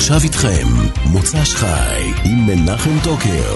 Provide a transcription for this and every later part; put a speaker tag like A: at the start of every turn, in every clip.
A: ועכשיו איתכם מוצ"ש חי עם מנחם טוקר.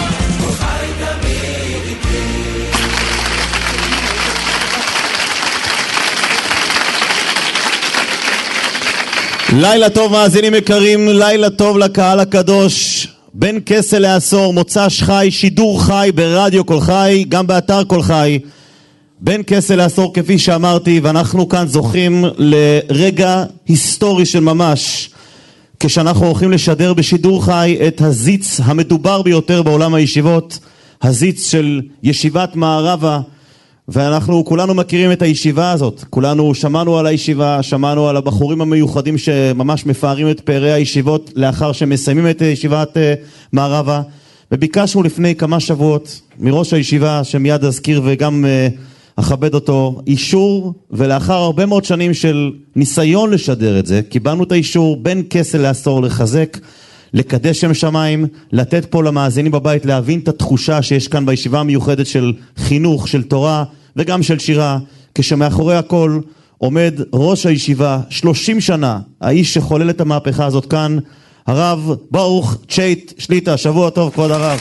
B: לילה טוב מאזינים יקרים, לילה טוב לקהל הקדוש. בין כסל לעשור, מוצ"ש חי, שידור חי ברדיו כל חי, גם באתר כל חי. בין כסל לעשור כפי שאמרתי, ואנחנו כאן זוכים לרגע היסטורי של ממש, כשאנחנו הולכים לשדר בשידור חי את הזיץ המדובר ביותר בעולם הישיבות, הזיץ של ישיבת מערבה. ואנחנו כולנו מכירים את הישיבה הזאת, כולנו שמענו על הישיבה, שמענו על הבחורים המיוחדים שממש מפארים את פארי הישיבות לאחר שמסיימים את ישיבת מערבה, וביקשנו לפני כמה שבועות מראש הישיבה שמיד אזכיר וגם אכבד אותו אישור, ולאחר הרבה מאוד שנים של ניסיון לשדר את זה, קיבלנו את האישור בין כסל לעשור לחזק, לקדש שם שמיים, לתת פה למאזינים בבית להבין את התחושה שיש כאן בישיבה המיוחדת של חינוך, של תורה וגם של שירה, כשמאחורי הכל עומד ראש הישיבה 30 שנה, האיש שחולל את המהפכה הזאת כאן, הרב ברוך צ'ייט שליטה. שבוע טוב כבוד הרב.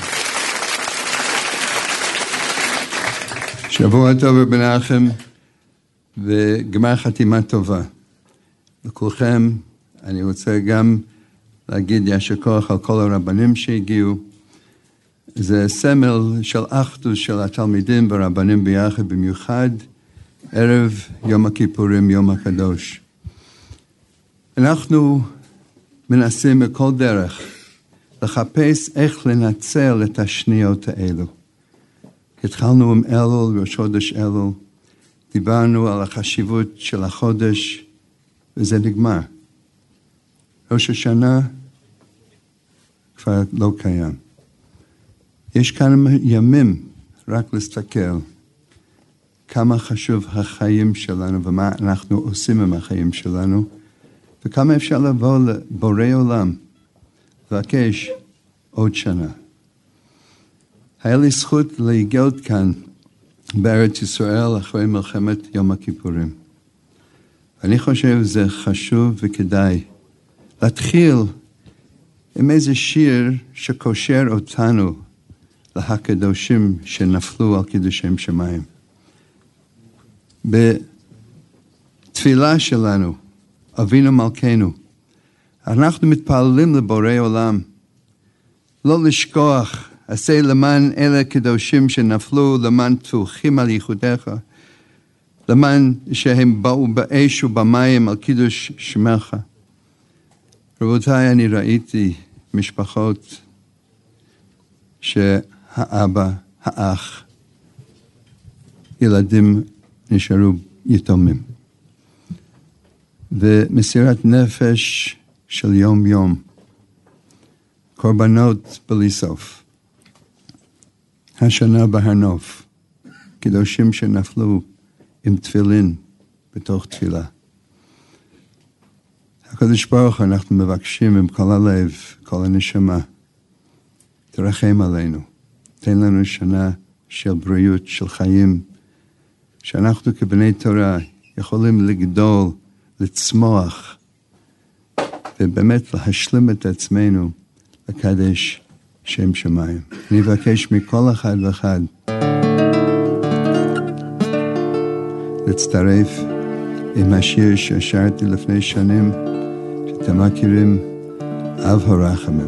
C: שבוע טוב ובנחם וגמר חתימה טובה לכולכם. אני רוצה גם להגיד יישר כוח על כל הרבנים שהגיעו. זה סמל של אחדות של התלמידים והרבנים ביחד, במיוחד ערב יום הכיפורים, יום הקדוש. אנחנו מנסים בכל דרך לחפש איך לנצל את השניות האלו. התחלנו עם אלול, ראש חודש אלול, דיברנו על החשיבות של החודש, וזה נגמר. ראש השנה כבר לא קיים. יש כמה ימים רק להסתכל כמה חשוב החיים שלנו ומה אנחנו עושים עם החיים שלנו, וכמה אפשר לבוא לבורא עולם לבקש עוד שנה. היה לי זכות להיגעות כאן בארץ ישראל אחרי מלחמת יום הכיפורים. אני חושב שזה חשוב וכדאי להתחיל עם איזה שיר שקושר אותנו להקדושים שנפלו על קידושם שמיים. בתפילה שלנו, אבינו מלכנו, אנחנו מתפללים לבורא עולם, לא לשכוח, עשה למען אלה קדושים שנפלו, למען תפוחים על ייחודיך, למען שהם באו באש ובמים על קידוש שמך. רבותיי, אני ראיתי משפחות שהאבא, האח, ילדים נשארו יתומים. ומסירת נפש של יום יום, קורבנות בלי סוף. השנה בהר נוף, קדושים שנפלו עם תפילין בתוך תפילה. הקדוש ברוך אנחנו מבקשים עם כל הלב, כל הנשמה, תרחם עלינו, תן לנו שנה של בריאות, של חיים, שאנחנו כבני תורה יכולים לגדול, לצמוח, ובאמת להשלים את עצמנו לקדש שם שמיים. אני מבקש מכל אחד ואחד להצטרף עם השיר ששרתי לפני שנים, שאתם מכירים, אב הרחמים.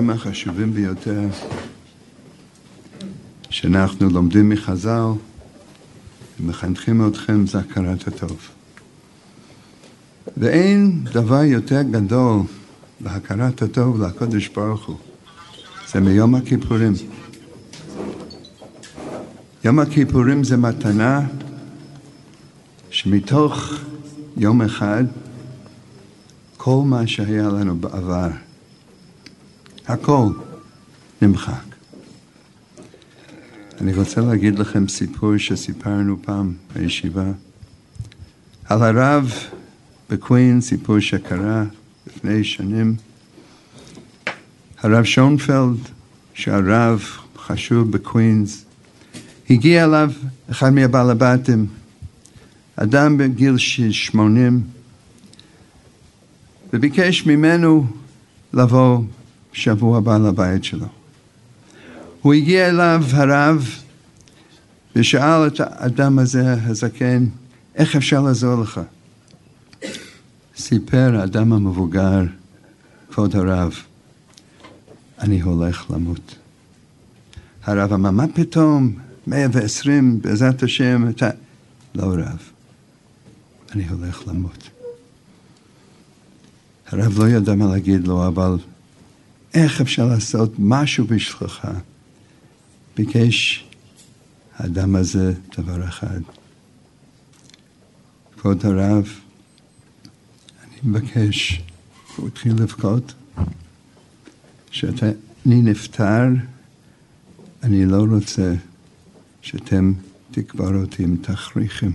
C: הדברים החשובים ביותר שאנחנו לומדים מחז"ל ומחנכים אתכם זה הכרת הטוב. ואין דבר יותר גדול להכרת הטוב לקדוש ברוך הוא. זה מיום הכיפורים. יום הכיפורים זה מתנה שמתוך יום אחד כל מה שהיה לנו בעבר, הכל נמחק. אני רוצה להגיד לכם סיפור שסיפרנו פעם בישיבה על הרב בקווין, סיפור שקרה לפני שנים. הרב שונפלד, שהרב חשוב בקווינס, הגיע אליו אחד מהבעל הבתים, אדם בגיל 80, וביקש ממנו לבוא שבוע הבא לבית שלו. הוא הגיע אליו הרב ושאל את האדם הזה, הזקן, איך אפשר לעזור לך? סיפר האדם המבוגר, כבוד הרב, אני הולך למות. הרב אמר, מה פתאום? 120 בעזרת השם, אתה... לא רב, אני הולך למות. הרב לא ידע מה להגיד לו, אבל איך אפשר לעשות משהו בשבילך? ביקש האדם הזה דבר אחד. כבוד הרב, אני מבקש, הוא התחיל לבכות, שאני נפטר, אני לא רוצה שאתם תקבר אותי עם תכריכים.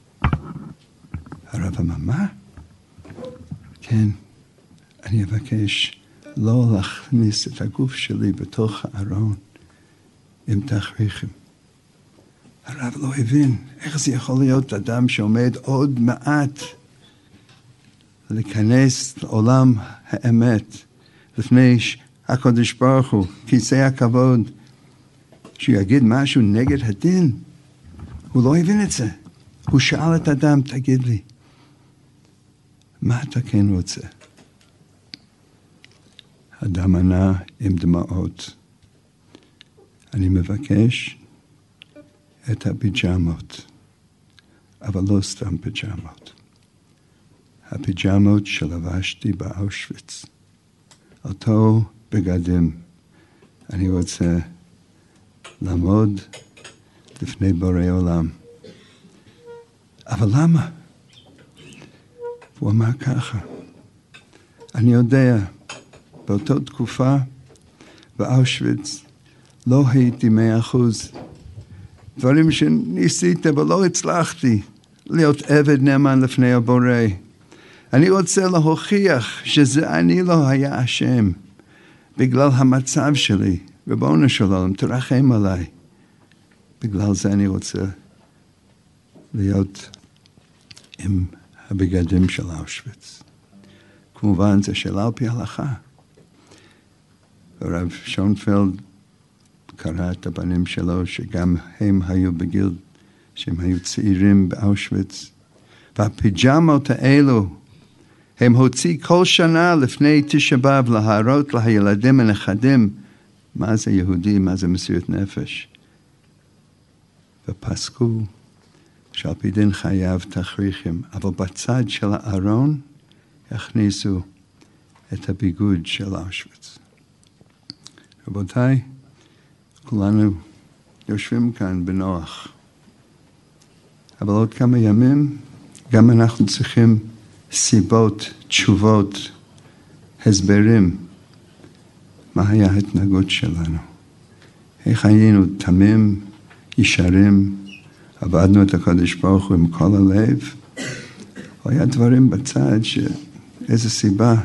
C: הרב אמר, מה? כן, אני אבקש לא להכניס את הגוף שלי בתוך הארון עם תכריכים. הרב לא הבין איך זה יכול להיות אדם שעומד עוד מעט להיכנס לעולם האמת לפני הקדוש ברוך הוא, כיסא הכבוד, שהוא יגיד משהו נגד הדין. הוא לא הבין את זה. הוא שאל את אדם, תגיד לי, מה אתה כן רוצה? אדם ענה עם דמעות, אני מבקש את הפיג'מות, אבל לא סתם פיג'מות. הפיג'מות שלבשתי באושוויץ, אותו בגדים. אני רוצה לעמוד לפני בורא עולם. אבל למה? הוא אמר ככה, אני יודע, באותה תקופה באושוויץ לא הייתי 100%. דברים שניסיתי אבל לא הצלחתי להיות עבד נאמן לפני הבורא. אני רוצה להוכיח שזה אני לא היה אשם בגלל המצב שלי. ריבונו של עולם, תרחם עליי. בגלל זה אני רוצה להיות עם הבגדים של אושוויץ. כמובן זה שאלה על פי הלכה. הרב שונפלד קרא את הבנים שלו שגם הם היו בגיל שהם היו צעירים באושוויץ. והפיג'מות האלו הם הוציא כל שנה לפני תשעה באב להראות לילדים הנכדים מה זה יהודי, מה זה מסירות נפש. ופסקו שעל פי דין חייב תכריכים, אבל בצד של הארון הכניסו את הביגוד של אושוויץ. רבותיי, כולנו יושבים כאן בנוח. אבל עוד כמה ימים גם אנחנו צריכים סיבות, תשובות, הסברים. מה היה ההתנהגות שלנו? איך היינו תמים, ישרים, עבדנו את הקדוש ברוך הוא עם כל הלב? או היה דברים בצד איזה סיבה?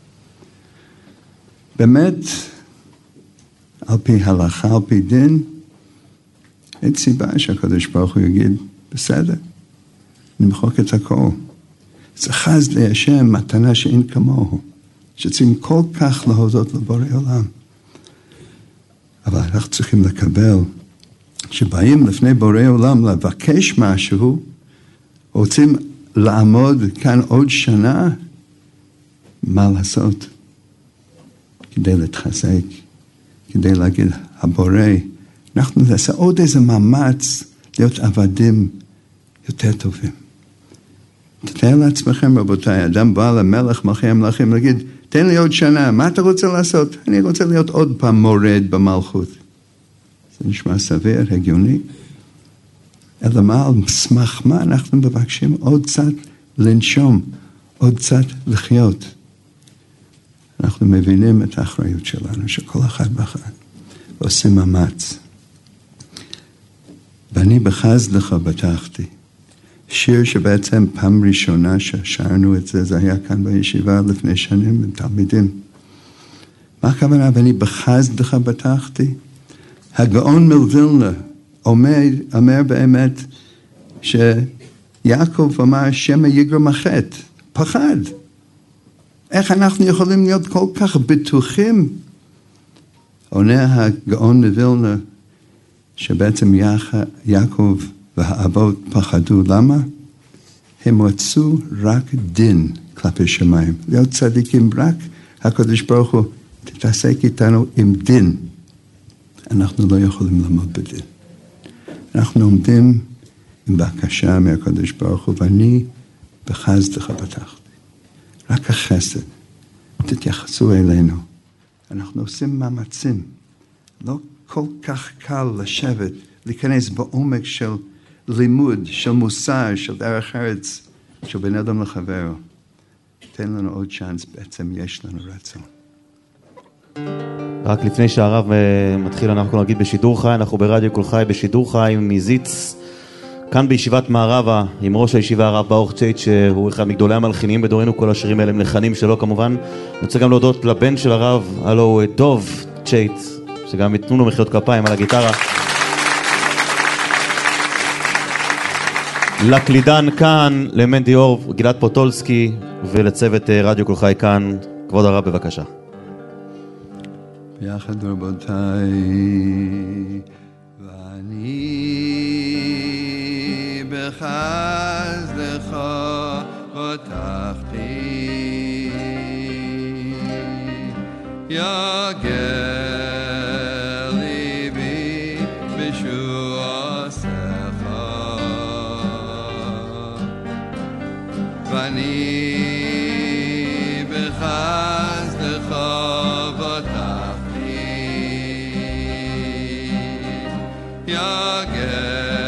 C: באמת, על פי הלכה, על פי דין, אין סיבה שהקדוש ברוך הוא יגיד, בסדר, נמחוק את הכל. זה חסד להשם, מתנה שאין כמוהו, שצריכים כל כך להודות לבורא עולם. אבל אנחנו צריכים לקבל, שבאים לפני בורא עולם לבקש משהו, רוצים לעמוד כאן עוד שנה, מה לעשות? כדי להתחזק, כדי להגיד, הבורא, אנחנו נעשה עוד איזה מאמץ להיות עבדים יותר טובים. תתאר לעצמכם, רבותיי, אדם בא למלך מלכי המלכים, להגיד, תן לי עוד שנה, מה אתה רוצה לעשות? אני רוצה להיות עוד פעם מורד במלכות. זה נשמע סביר, הגיוני. אלא מה, על סמך מה אנחנו מבקשים עוד קצת לנשום, עוד קצת לחיות. אנחנו מבינים את האחריות שלנו, שכל אחד ואחד עושים מאמץ. ואני בחסדך בטחתי. שיר שבעצם פעם ראשונה ששרנו את זה, זה היה כאן בישיבה לפני שנים עם תלמידים. מה הכוונה? ואני בחסדך בטחתי? הגאון מווילנה אומר באמת שיעקב אמר שמא יגרום החטא, פחד. איך אנחנו יכולים להיות כל כך בטוחים? עונה הגאון מווילנה שבעצם יעקב והאבות פחדו. למה? הם רצו רק דין כלפי שמיים. להיות צדיקים, רק הקדוש ברוך הוא תתעסק איתנו עם דין. אנחנו לא יכולים לעמוד בדין. אנחנו עומדים עם בקשה מהקדוש ברוך הוא, ואני בחסדך בטחתי. רק החסד. תתייחסו אלינו. אנחנו עושים מאמצים. לא כל כך קל לשבת, להיכנס בעומק של לימוד, של מוסר, של דרך ארץ, של בן אדם לחברו. תן לנו עוד צ'אנס, בעצם יש לנו רצון.
B: רק לפני שהרב מתחיל, אנחנו נגיד בשידור חי, אנחנו ברדיו כל חי בשידור חי מזיץ, כאן בישיבת מערבה, עם ראש הישיבה הרב ברוך צ'ייט, שהוא אחד מגדולי המלחינים בדורנו, כל השירים האלה הם לחנים שלו כמובן. אני רוצה גם להודות לבן של הרב, הלו דוב צ'ייט, שגם יתנו לו מחיאות כפיים על הגיטרה. לקלידן כאן, למנדי אור, גלעד פוטולסקי, ולצוות רדיו כל חי כאן. כבוד הרב, בבקשה.
C: ביחד רבותיי, ואני בחסדך בטחתי, יגל ליבי בשועתך, ואני בחסדך בטחתי, יגל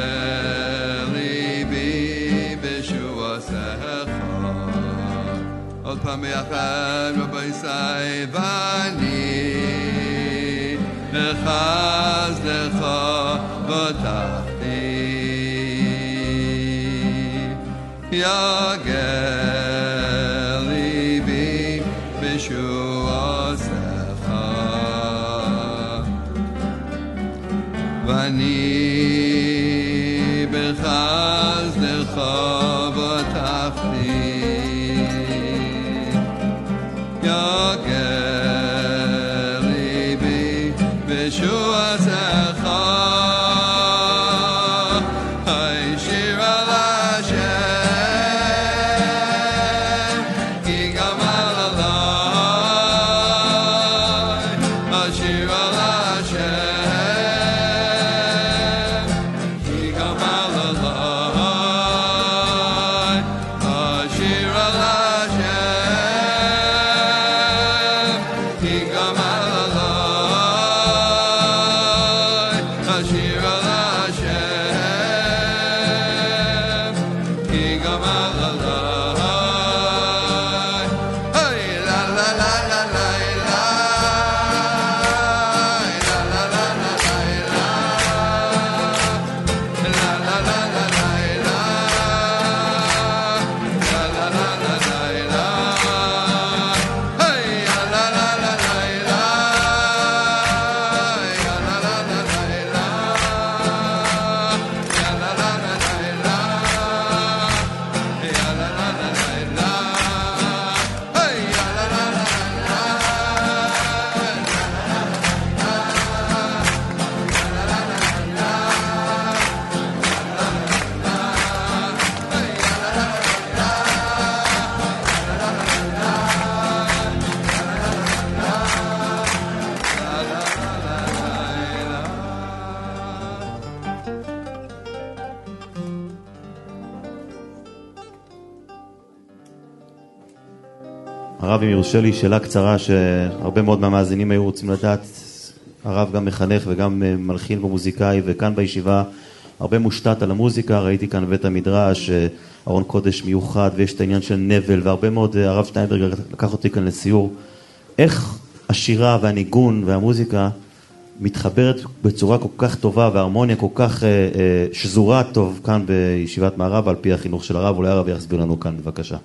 C: ליבי בשועתך. עוד פעם ביחד רבי ישראל, ואני בחסדך בטחתי, יגל ליבי בשועתך, ואני בחסדך בטחתי, יגל ליבי בשועתך. השיר על השם כי גמל עליי, השיר על השם כי גמל עליי, השיר
B: הרב, אם יורשה לי שאלה קצרה שהרבה מאוד מהמאזינים היו רוצים לדעת. הרב גם מחנך וגם מלחין ומוזיקאי, וכאן בישיבה הרבה מושתת על המוזיקה. ראיתי כאן בית המדרש, ארון קודש מיוחד, ויש את העניין של נבל, והרבה מאוד, הרב שטיינברג לקח אותי כאן לסיור. איך השירה והניגון והמוזיקה מתחברת בצורה כל כך טובה, וההרמוניה כל כך שזורה טוב כאן בישיבת מערב, על פי החינוך של הרב? אולי הרב יסביר לנו כאן, בבקשה.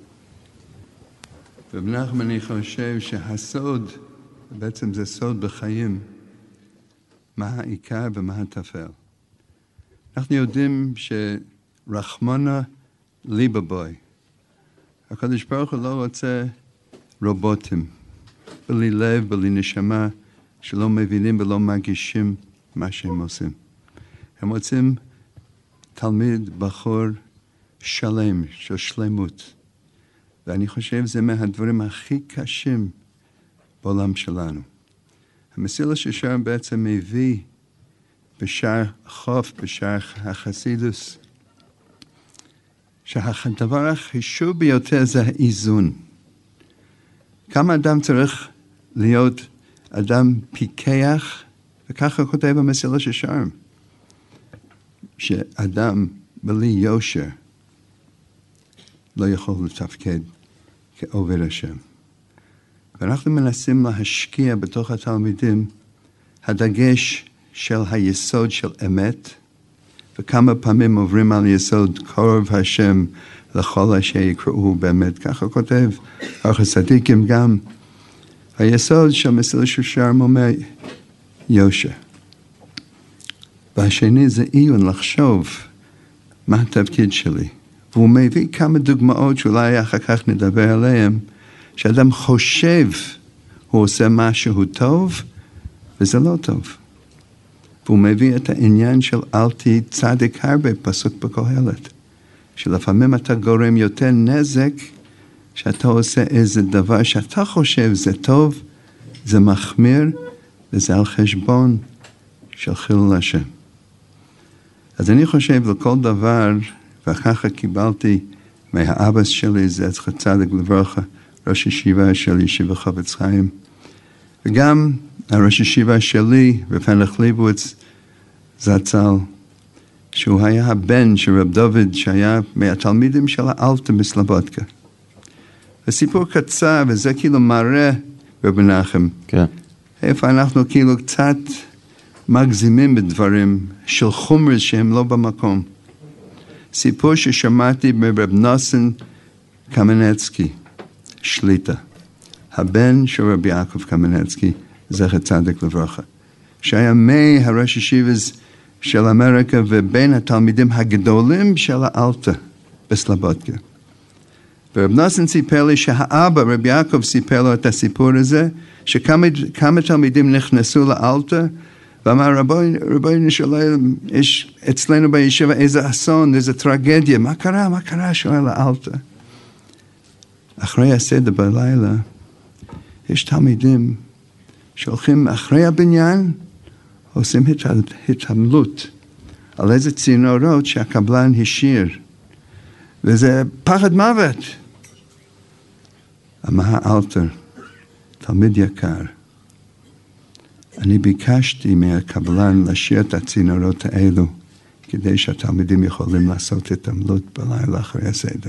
C: ובנחם, אני חושב שהסוד, בעצם זה סוד בחיים, מה העיקר ומה הטפל. אנחנו יודעים שרחמנה ליבה בוי. הקדוש ברוך הוא לא רוצה רובוטים, בלי לב, בלי נשמה, שלא מבינים ולא מרגישים מה שהם עושים. הם רוצים תלמיד בחור שלם, של שלמות. ואני חושב שזה מהדברים הכי קשים בעולם שלנו. המסילה ששר בעצם מביא בשער חוף, בשער החסידוס, שהדבר החשוב ביותר זה האיזון. כמה אדם צריך להיות אדם פיקח, וככה כותב המסילה ששר, שאדם בלי יושר לא יכול לתפקד כעובד השם. ואנחנו מנסים להשקיע בתוך התלמידים הדגש של היסוד של אמת, וכמה פעמים עוברים על יסוד קרוב השם לכל אשר יקראו באמת. ככה כותב אור הצדיקים גם. היסוד של מסילה ששר אומר יושר. והשני זה עיון, לחשוב מה התפקיד שלי. והוא מביא כמה דוגמאות שאולי אחר כך נדבר עליהן, שאדם חושב הוא עושה משהו טוב, וזה לא טוב. והוא מביא את העניין של אל תהי צדיק הרבה, פסוק בקהלת. שלפעמים אתה גורם יותר נזק, שאתה עושה איזה דבר שאתה חושב זה טוב, זה מחמיר, וזה על חשבון של חילול השם. אז אני חושב לכל דבר, וככה קיבלתי מהאבא שלי, זכר צדיק לברכה, ראש ישיבה של ישיבה חפץ חיים. וגם הראש ישיבה שלי, רב הלך ליבוביץ זצ"ל, שהוא היה הבן של רב דוד, שהיה מהתלמידים של האלתר בסלובודקה. וסיפור קצר, וזה כאילו מראה רב מנחם.
B: כן.
C: איפה אנחנו כאילו קצת מגזימים בדברים של חומר שהם לא במקום. סיפור ששמעתי מרב נוסן קמנצקי, שליטה. הבן של רבי יעקב קמנצקי, זכר צדיק לברכה. שהיה מהראש ישיבas של אמריקה ובין התלמידים הגדולים של האלתר בסלובודקה. ורב נוסן סיפר לי שהאבא, רבי יעקב, סיפר לו את הסיפור הזה, שכמה תלמידים נכנסו לאלתר, ואמר, רבי נשאלים, יש אצלנו בישיבה איזה אסון, איזה טרגדיה, מה קרה? מה קרה? שואל האלתר. אחרי הסדר בלילה, יש תלמידים שהולכים אחרי הבניין, עושים התעמלות על איזה צינורות שהקבלן השאיר. וזה פחד מוות. אמר האלתר, תלמיד יקר, אני ביקשתי מהקבלן להשאיר את הצינורות האלו, כדי שהתלמידים יכולים לעשות התעמלות בלילה אחרי הסדר.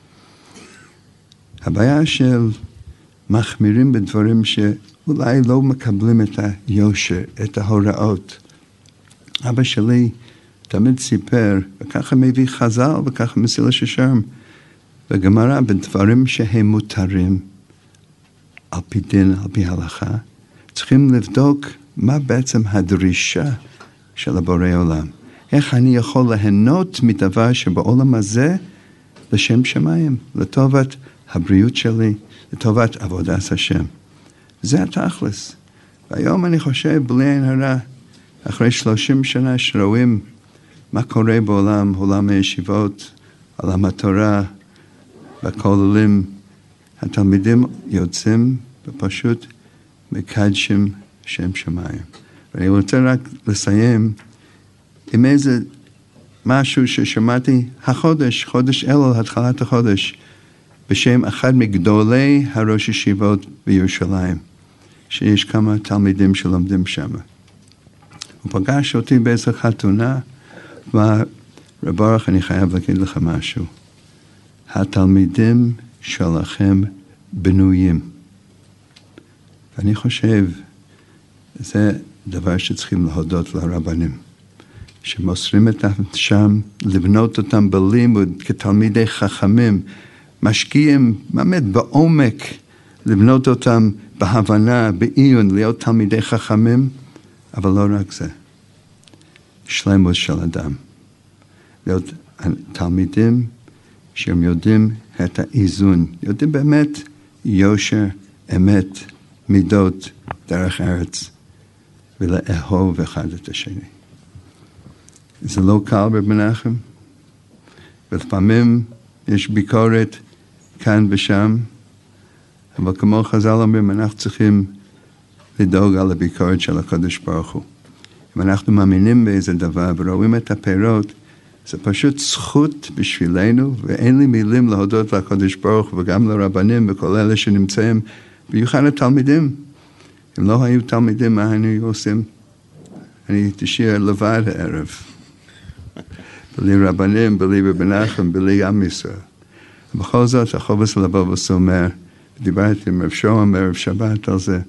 C: הבעיה של מחמירים בדברים שאולי לא מקבלים את היושר, את ההוראות. אבא שלי תמיד סיפר, וככה מביא חז"ל, וככה מסילה ששר, בגמרא, בדברים שהם מותרים, על פי דין, על פי הלכה, צריכים לבדוק מה בעצם הדרישה של הבורא עולם. איך אני יכול ליהנות מדבר שבעולם הזה לשם שמיים, לטובת הבריאות שלי, לטובת עבודת השם. זה התכלס. והיום אני חושב, בלי עין הרע, אחרי 30 שנה שרואים מה קורה בעולם, עולם הישיבות, עולם התורה, בכוללים, התלמידים יוצאים ופשוט מקדשים שם שמיים. ואני רוצה רק לסיים עם איזה משהו ששמעתי החודש, חודש אלול, התחלת החודש, בשם אחד מגדולי הראש ישיבות בירושלים, שיש כמה תלמידים שלומדים שם. הוא פגש אותי באיזו חתונה, ורב אורך, אני חייב להגיד לך משהו. התלמידים שלכם בנויים. ואני חושב, זה דבר שצריכים להודות לרבנים, שמוסרים את שם, לבנות אותם בלימוד כתלמידי חכמים, משקיעים באמת בעומק, לבנות אותם בהבנה, בעיון, להיות תלמידי חכמים, אבל לא רק זה. שלמות של אדם. להיות תלמידים שהם יודעים את האיזון, יודעים באמת יושר, אמת, מידות, דרך ארץ, ולאהוב אחד את השני. זה לא קל במנחם, ולפעמים יש ביקורת כאן ושם, אבל כמו חז"ל אומרים, אנחנו צריכים לדאוג על הביקורת של הקדוש ברוך הוא. אם אנחנו מאמינים באיזה דבר ורואים את הפירות, זה פשוט זכות בשבילנו, ואין לי מילים להודות לקדוש ברוך הוא וגם לרבנים וכל אלה שנמצאים, במיוחד התלמידים. אם לא היו תלמידים, מה היינו עושים? אני הייתי שיר לבד הערב. בלי רבנים, בלי בנחם, בלי עם ישראל. בכל זאת, החובס לבבוס אומר, דיברתי עם רב שוהם בערב שבת על זה,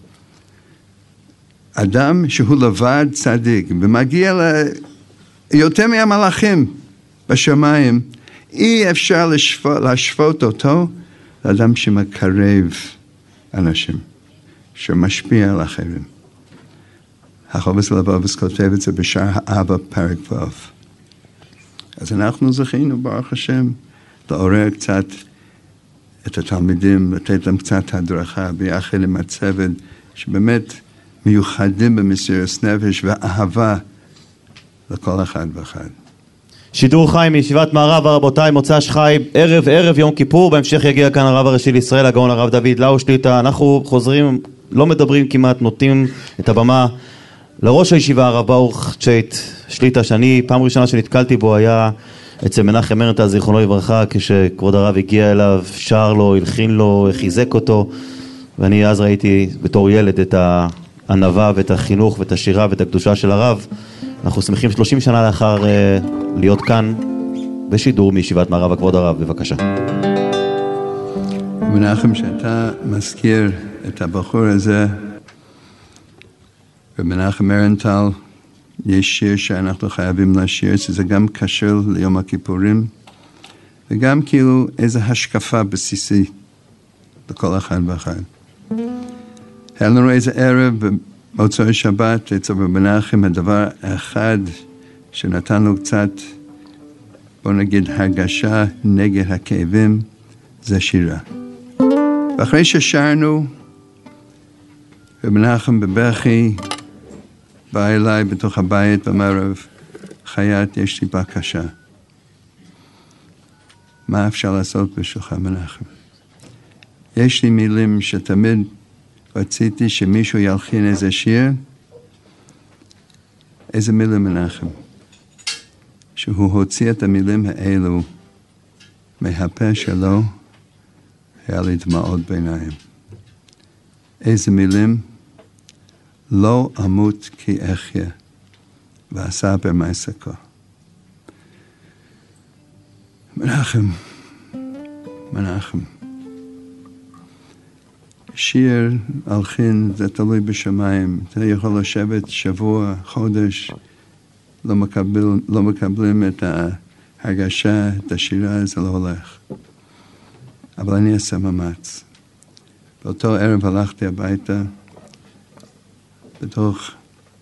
C: אדם שהוא לבד צדיק, ומגיע יותר מהמלאכים בשמיים, אי אפשר להשוות אותו לאדם שמקרב אנשים, שמשפיע על אחרים. החובס לבבוס כותב את זה בשער האבא פרק ו'. אז אנחנו זכינו, ברוך השם, לעורר קצת את התלמידים, לתת להם קצת הדרכה, ביחד עם הצוות, שבאמת מיוחדים במסירות נפש ואהבה לכל אחד ואחד.
B: שידור חי מישיבת מערב, רבותיי, מוצ"ש חי, ערב יום כיפור, בהמשך יגיע כאן הרב הראשי לישראל, הגאון הרב דוד לאו שליט"א. אנחנו חוזרים, לא מדברים כמעט, נותנים את הבמה לראש הישיבה, הרב ברוך צ'ייט שליט"א, שאני פעם ראשונה שנתקלתי בו היה אצל מנחם מרנטל זיכרונו לברכה, כשכבוד הרב הגיע אליו, שר לו, הלחין לו, חיזק אותו, ואני אז ראיתי בתור ילד את הענווה ואת החינוך ואת השירה ואת הקדושה של הרב. אנחנו שמחים 30 שנה לאחר להיות כאן בשידור מישיבת מערב. כבוד הרב, בבקשה.
C: מנחם, שאתה מזכיר את הבחור הזה, ומנחם מרנטל, יש שיר שאנחנו חייבים לשיר, שזה גם קשור ליום הכיפורים, וגם כאילו איזו השקפה בסיסי לכל אחד ואחד. היה לנו איזה ערב במוצאי שבת אצל מנחם, הדבר האחד שנתן לו קצת, בוא נגיד, הרגשה נגד הכאבים, זה שירה. ואחרי ששרנו, ומנחם בבכי, בא אליי בתוך הבית ואמר, רב חייט, יש לי בקשה. מה אפשר לעשות בשבילך, מנחם? יש לי מילים שתמיד רציתי שמישהו ילחין איזה שיר. איזה מילים, מנחם? שהוא הוציא את המילים האלו מהפה שלו, היה לי דמעות בעיניים. איזה מילים? לא אמות כי אחיה, ועשה במעסקו. מנחם. שיר הלחין, זה תלוי בשמיים. אתה יכול לשבת שבוע, חודש, לא מקבלים את ההרגשה, את השירה, זה לא הולך. אבל אני אעשה מאמץ. באותו ערב הלכתי הביתה, בתוך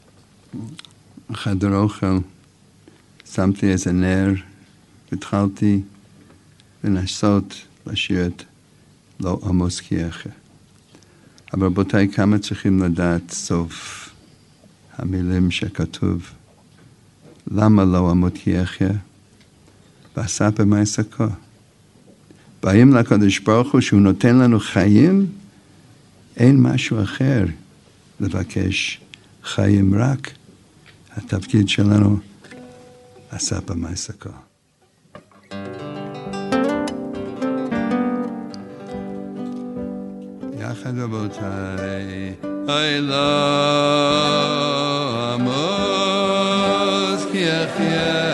C: חדר אוכל, שמתי איזה נר, והתחלתי לנסות לשיר את לא עמוס כי אחיה. אבל רבותיי, כמה צריכים לדעת סוף המילים שכתוב, למה לא עמוד כי אחיה? ועשה במעסקו. באים לקדוש ברוך הוא שהוא נותן לנו חיים, אין משהו אחר לבקש חיים, רק התפקיד שלנו עשה במעסקו. יתאחד רבותיי, אוי לא עמוס כי יחיה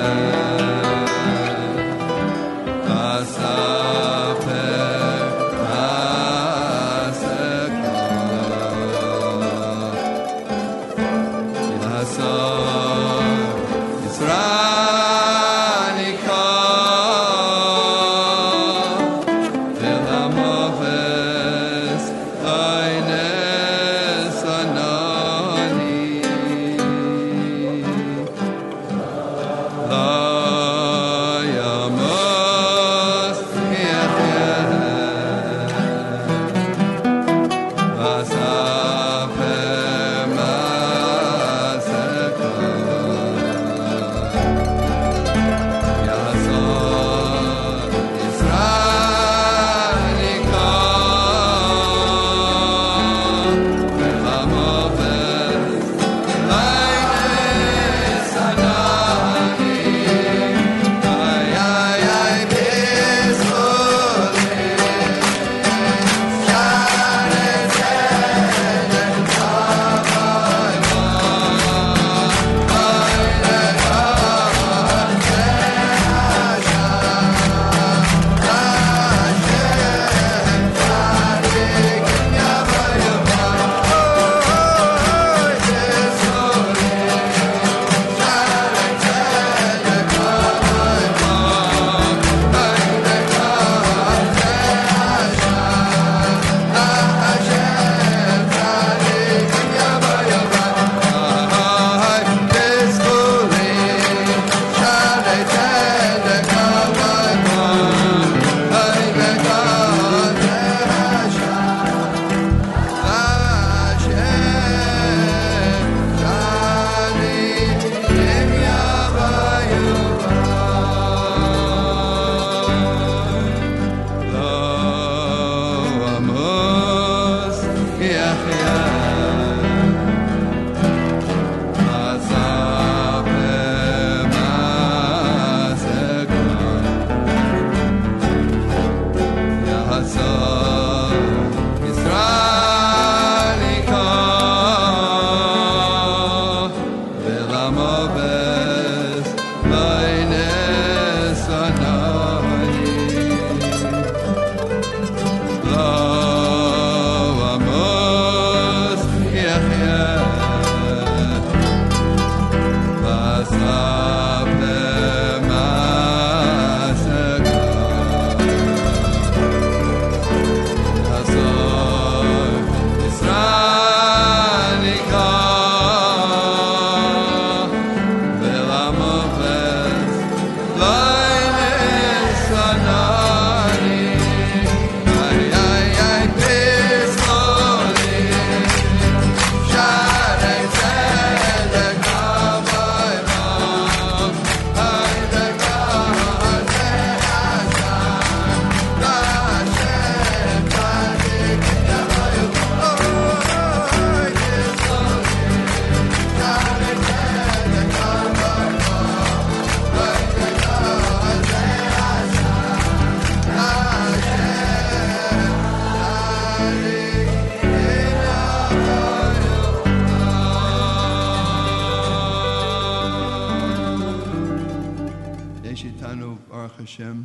C: השם,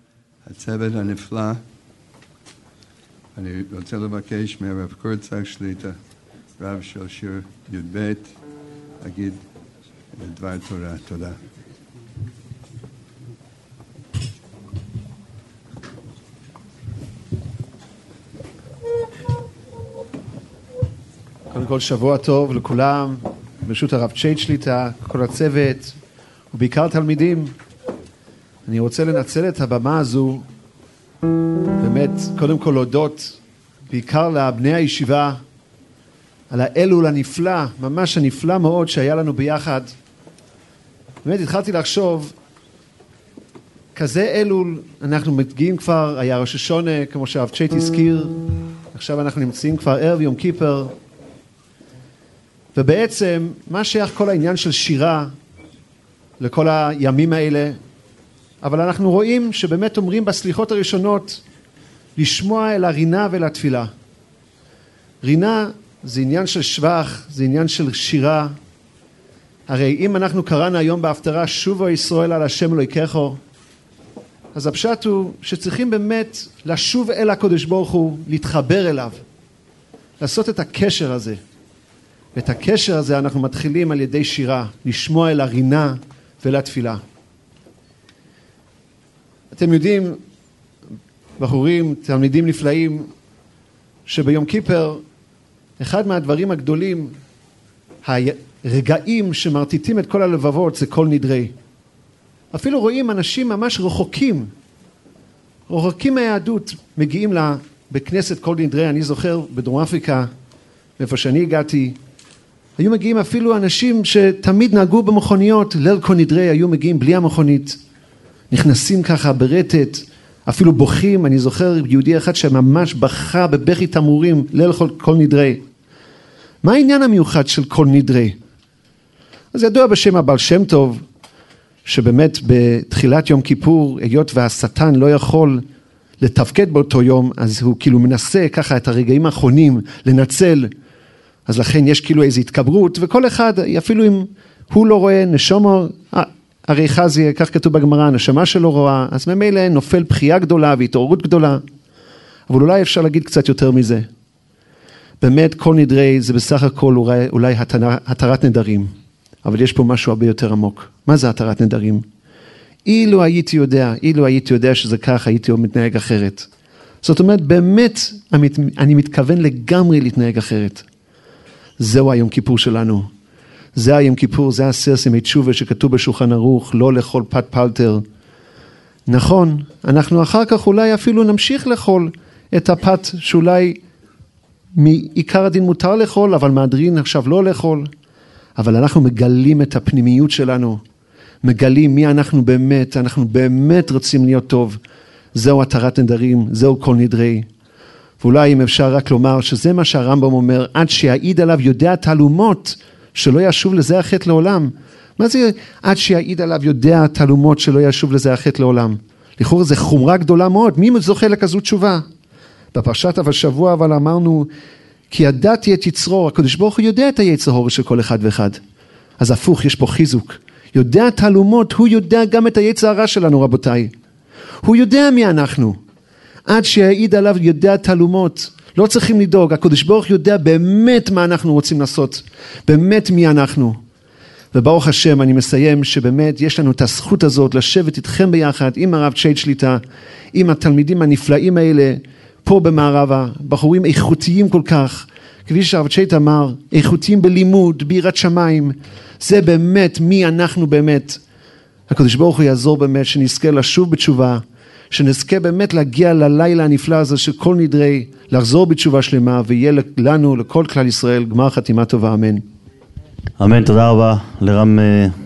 C: הצוות הנפלא. אני רוצה לבקש מהרב קורצק שליטה, רב של שיר י"ב, להגיד דבר תורה. תודה.
D: קודם כל שבוע טוב לכולם, ברשות הרב צ'ייט שליטה, כל הצוות ובעיקר תלמידים. אני רוצה לנצל את הבמה הזו, באמת קודם כל להודות בעיקר לבני הישיבה על האלול הנפלא, ממש הנפלא מאוד שהיה לנו ביחד. באמת התחלתי לחשוב, כזה אלול, אנחנו מגיעים כבר, היה ראש השונה כמו שהרב צ'ייט הזכיר, עכשיו אנחנו נמצאים כבר ערב יום כיפר, ובעצם מה שייך כל העניין של שירה לכל הימים האלה, אבל אנחנו רואים שבאמת אומרים בסליחות הראשונות לשמוע אל הרינה ואל התפילה. רינה זה עניין של שבח, זה עניין של שירה. הרי אם אנחנו קראנו היום בהפטרה שובו ישראל על השם אלוהיכךו, אז הפשט הוא שצריכים באמת לשוב אל הקדוש ברוך הוא, להתחבר אליו, לעשות את הקשר הזה. ואת הקשר הזה אנחנו מתחילים על ידי שירה, לשמוע אל הרינה ולתפילה. אתם יודעים, בחורים, תלמידים נפלאים, שביום כיפר, אחד מהדברים הגדולים, הרגעים שמרטיטים את כל הלבבות, זה כל נדרי. אפילו רואים אנשים ממש רחוקים מהיהדות, מגיעים בכנסת כל נדרי. אני זוכר בדרום אפריקה, מאיפה שאני הגעתי, היו מגיעים אפילו אנשים שתמיד נהגו במכוניות, ליל כל נדרי, היו מגיעים בלי המכונית, נכנסים ככה ברטט, אפילו בוכים. אני זוכר יהודי אחד שממש בכה בבכי תמרורים ליל כל נדרי. מה העניין המיוחד של כל נדרי? אז ידוע בשם הבעל שם טוב, שבאמת בתחילת יום כיפור, היות והשטן לא יכול לתפקד באותו יום, אז הוא כאילו מנסה ככה את הרגעים האחרונים לנצל, אז לכן יש כאילו איזו התקברות, וכל אחד, אפילו אם הוא לא רואה נשומו, הרי חזי, כך כתוב בגמרא, הנשמה שלו רואה, אז ממילא נופל בחייה גדולה והתעוררות גדולה, אבל אולי אפשר להגיד קצת יותר מזה. באמת כל נדרי זה בסך הכל אולי התרת נדרים, אבל יש פה משהו הרבה יותר עמוק. מה זה התרת נדרים? אילו הייתי יודע שזה כך, הייתי מתנהג אחרת. זאת אומרת, באמת אני מתכוון לגמרי להתנהג אחרת. זהו היום כיפור שלנו. זה היום כיפור, זה הסרס ימי תשובה שכתוב בשולחן ערוך, לא לאכול פת פלטר. נכון, אנחנו אחר כך אולי אפילו נמשיך לאכול את הפת שאולי מעיקר הדין מותר לאכול, אבל מהדרין עכשיו לא לאכול. אבל אנחנו מגלים את הפנימיות שלנו, מגלים מי אנחנו באמת רוצים להיות טוב. זהו התרת נדרים, זהו כל נדרי. ואולי אם אפשר רק לומר שזה מה שהרמב"ם אומר, עד שיעיד עליו יודע תעלומות, שלא ישוב לזה החטא לעולם. מה זה עד שיעיד עליו יודע תעלומות שלא ישוב לזה החטא לעולם? לכאורה זה חומרה גדולה מאוד, מי זוכה לכזו תשובה? בפרשת השבוע אבל אמרנו, כי ידעתי את יצרו, הקדוש ברוך הוא יודע את היצר הרע של כל אחד ואחד. אז הפוך, יש פה חיזוק. יודע תעלומות, הוא יודע גם את היצר הרע שלנו, רבותיי. הוא יודע מי אנחנו. עד שיעיד עליו יודע תעלומות. לא צריכים לדאוג, הקדוש ברוך הוא יודע באמת מה אנחנו רוצים לעשות. באמת מי אנחנו. וברוך השם, אני מסיים שבאמת יש לנו את הזכות הזאת לשבת איתכם ביחד, עם הרב צ'ייט שליטה, עם התלמידים הנפלאים האלה, פה במערבה, בחורים איכותיים כל כך, כפי שהרב צ'ייט אמר, איכותיים בלימוד, ביראת שמיים, זה באמת מי אנחנו באמת. הקדוש ברוך הוא יעזור באמת שנזכה לשוב בתשובה, שנזכה באמת להגיע ללילה הנפלא הזה של כל נדרי, לחזור בתשובה שלמה, ויהיה לנו, לכל כלל ישראל, גמר חתימה טובה, אמן.
B: אמן, תודה רבה לרם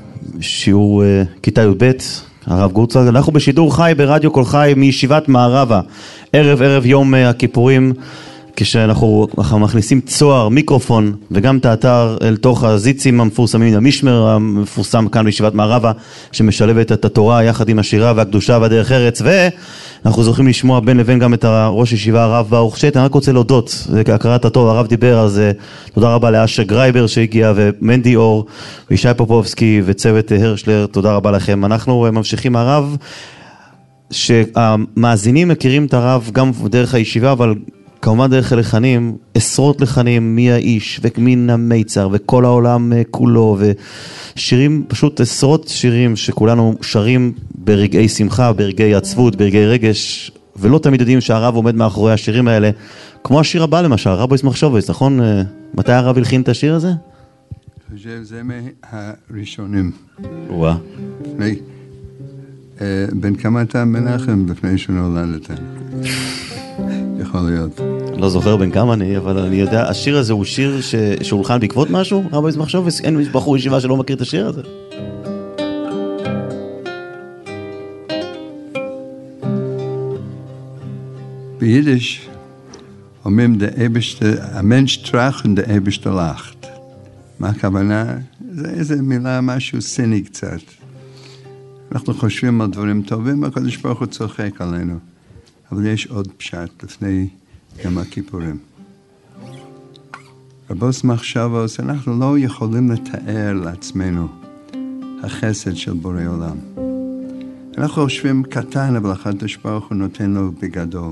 B: שיעור כיתה י"ב, הרב גורצג. אנחנו בשידור חי ברדיו כל חי מישיבת מערבה, ערב יום הכיפורים, כשאנחנו מכניסים צוהר, מיקרופון וגם את האתר אל תוך הזיצים המפורסמים, המשמר המפורסם כאן בישיבת מערבה, שמשלבת את התורה יחד עם השירה והקדושה והדרך ארץ, ואנחנו זוכים לשמוע בין לבין גם את ראש ישיבה הרב ברוך שייט. אני רק רוצה להודות, הכרת הטוב, הרב דיבר, אז תודה רבה לאשר גרייבר שהגיע, ומנדי אור, וישי פופובסקי וצוות הרשלר, תודה רבה לכם. אנחנו ממשיכים הרב, שהמאזינים מכירים את הרב גם דרך הישיבה, אבל כמובן דרך הלחנים, עשרות לחנים, מי האיש ומן המיצר וכל העולם כולו, ושירים, פשוט עשרות שירים שכולנו שרים ברגעי שמחה, ברגעי עצבות, ברגעי רגש, ולא תמיד יודעים שהרב עומד מאחורי השירים האלה, כמו השיר הבא למשל, רבו ישמח שובס, נכון? מתי הרב הלחין את השיר הזה?
C: זה מהראשונים.
B: וואה.
C: בן כמה אתה מנחם לפני שנולדת? יכול להיות.
B: לא זוכר בין כמה אבל אני יודע, השיר הזה הוא שיר שהולחן בעקבות משהו? רבו ישמח שובס, אין בחור ישיבה שלא מכיר את השיר הזה.
C: ביידיש אומרים המנש טראכן דה אבשטר לאכט. מה הכוונה? זה איזה מילה, משהו סיני קצת. אנחנו חושבים על דברים טובים, הקדוש ברוך הוא צוחק עלינו. אבל יש עוד פשט לפני יום הכיפורים. רבות מחשבות, אנחנו לא יכולים לתאר לעצמנו החסד של בורא עולם. אנחנו חושבים קטן, אבל הקדוש ברוך הוא נותן לו בגדול.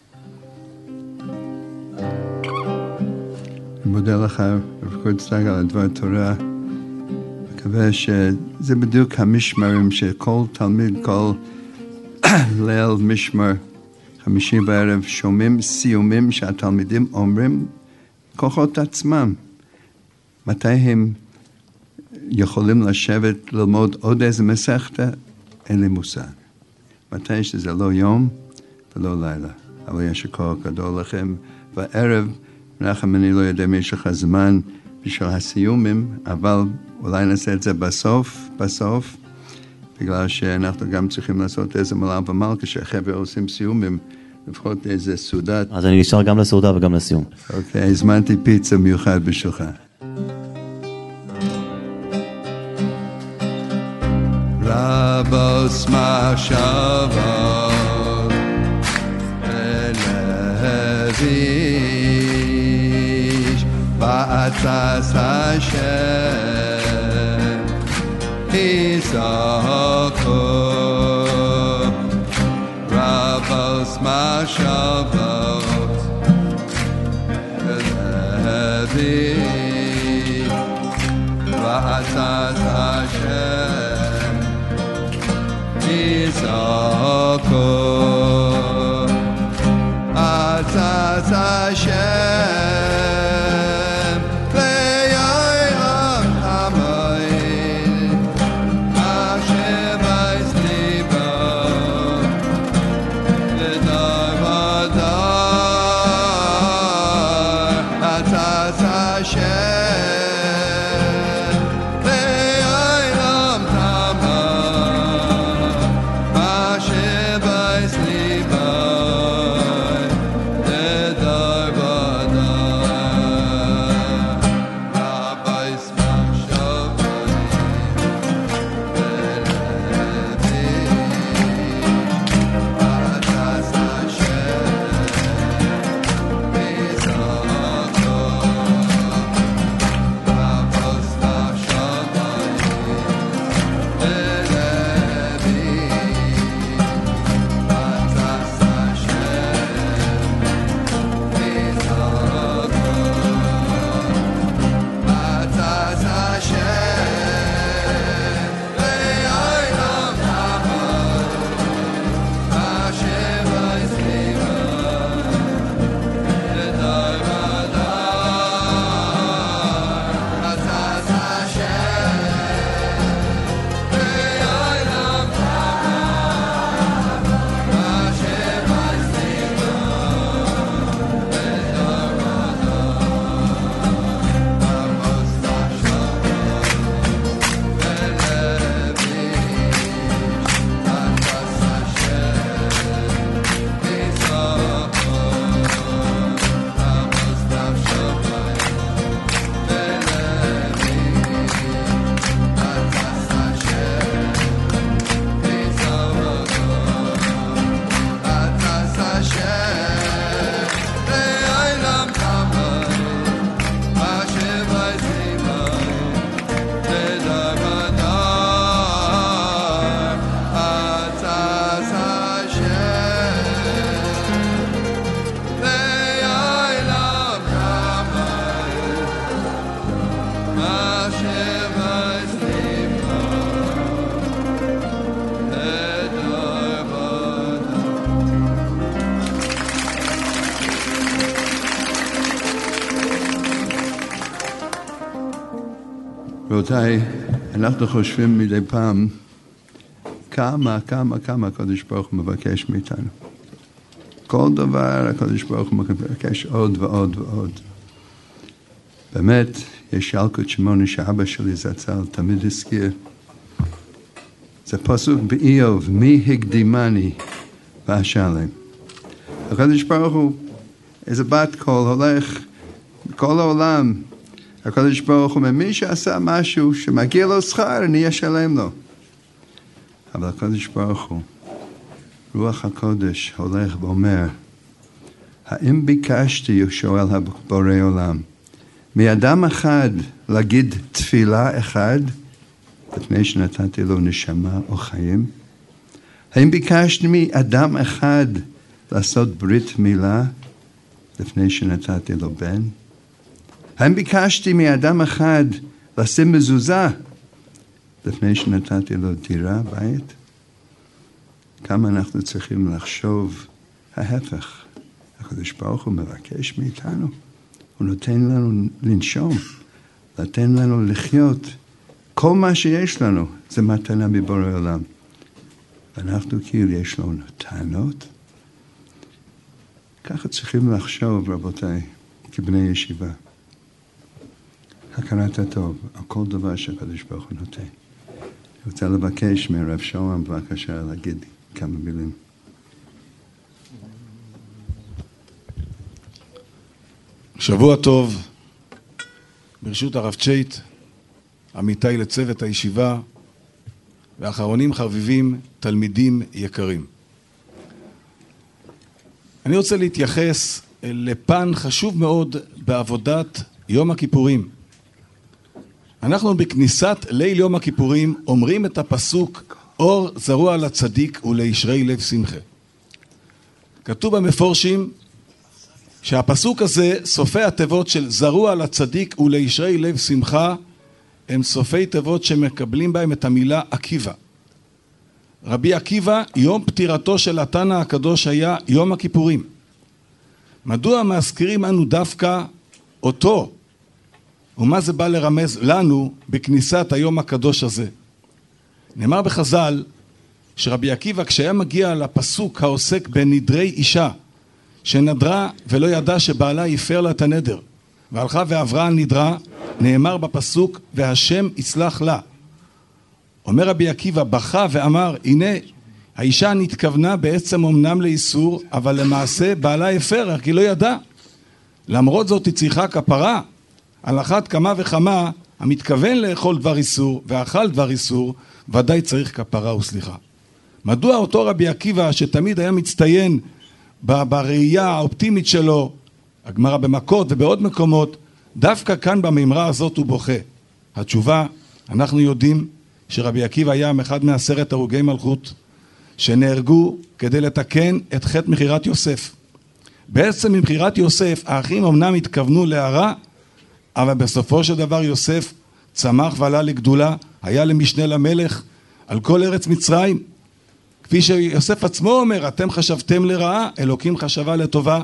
C: אני מודה לך, רב קורצטג, על הדבר תורה. מקווה שזה בדיוק המשמרים שכל תלמיד, כל ליל משמר, חמישי בערב, שומעים סיומים שהתלמידים אומרים כוחות עצמם. מתי הם יכולים לשבת ללמוד עוד איזה מסכתה? אין לי מושג. מתי שזה לא יום ולא לילה. אבל יש הכוח גדול לכם. בערב, מנחם, אני לא יודע אם יש לך זמן בשביל הסיומים, אבל אולי נעשה את זה בסוף, בגלל שאנחנו גם צריכים לעשות איזה מלאה ומלכה, כשהחבר'ה עושים סיומים, לפחות איזה סעודת.
B: אז אני נשאר גם לסעודה וגם לסיום.
C: אוקיי, הזמנתי פיצה מיוחד בשבילך. רבוס מחשבות ולהביש בעצת השם יזכו רבוס מחשבות ולהביש בעצת השם יזכו עצת השם ליום המועד אשר בייס ליבו לדור ודור עצת השם רבותיי, אנחנו חושבים מדי פעם כמה הקדוש ברוך הוא מבקש מאיתנו. כל דבר הקדוש ברוך הוא מבקש עוד ועוד ועוד. באמת, יש ילקוט שמעוני שאבא שלי זצ"ל תמיד הזכיר. זה פסוק באיוב, מי הקדימני ואשלם. הקדוש ברוך הוא, איזה בת קול הולך בכל העולם. הקדוש ברוך הוא אומר, מי שעשה משהו שמגיע לו שכר, אני אשלם לו. אבל הקדוש ברוך הוא, רוח הקודש הולך ואומר, האם ביקשתי, שואל הבורא עולם, מאדם אחד להגיד תפילה אחד, לפני שנתתי לו נשמה או חיים? האם ביקשתי מאדם אחד לעשות ברית מילה, לפני שנתתי לו בן? האם ביקשתי מאדם אחד לשים מזוזה, לפני שנתתי לו דירה, בית? כמה אנחנו צריכים לחשוב ההפך. הקדוש ברוך הוא מבקש מאיתנו. הוא נותן לנו לנשום, נותן לנו לחיות. כל מה שיש לנו זה מתנה מבורא עולם. ואנחנו כאילו יש לנו טענות. ככה צריכים לחשוב, רבותיי, כבני ישיבה. הכרת הטוב, על כל דבר שהקדוש ברוך הוא נותן. אני רוצה לבקש מהרב שוהם, בבקשה, להגיד כמה מילים.
E: שבוע טוב, ברשות הרב צ'ייט, עמיתי לצוות הישיבה, ואחרונים חביבים, תלמידים יקרים. אני רוצה להתייחס לפן חשוב מאוד בעבודת יום הכיפורים. אנחנו בכניסת ליל יום הכיפורים אומרים את הפסוק אור זרוע לצדיק ולישרי לב שמחה. כתוב במפורשים שהפסוק הזה, סופי התיבות של זרוע לצדיק ולישרי לב שמחה, הם סופי תיבות שמקבלים בהם את המילה עקיבא. רבי עקיבא, יום פטירתו של התנא הקדוש היה יום הכיפורים. מדוע מזכירים אנו דווקא אותו? ומה זה בא לרמז לנו בכניסת היום הקדוש הזה? נאמר בחז"ל שרבי עקיבא כשהיה מגיע לפסוק העוסק בנדרי אישה, שנדרה ולא ידע שבעלה יפר לה את הנדר, והלכה ועברה על נדרה, נאמר בפסוק והשם יסלח לה. אומר רבי עקיבא, בכה ואמר, הנה האישה נתכוונה בעצם אמנם לאיסור, אבל למעשה בעלה יפר, כי לא ידע. למרות זאת היא צריכה כפרה. על אחת כמה וכמה המתכוון לאכול דבר איסור ואכל דבר איסור, ודאי צריך כפרה וסליחה. מדוע אותו רבי עקיבא שתמיד היה מצטיין בראייה האופטימית שלו, הגמרא במכות ובעוד מקומות, דווקא כאן במאמרה הזאת הוא בוכה? התשובה, אנחנו יודעים שרבי עקיבא היה אחד מ10 הרוגי מלכות שנהרגו כדי לתקן את חטא מכירת יוסף. בעצם ממכירת יוסף האחים אמנם התכוונו להרע, אבל בסופו של דבר יוסף צמח ועלה לגדולה, היה למשנה למלך על כל ארץ מצרים. כפי שיוסף עצמו אומר, אתם חשבתם לרעה, אלוקים חשבה לטובה.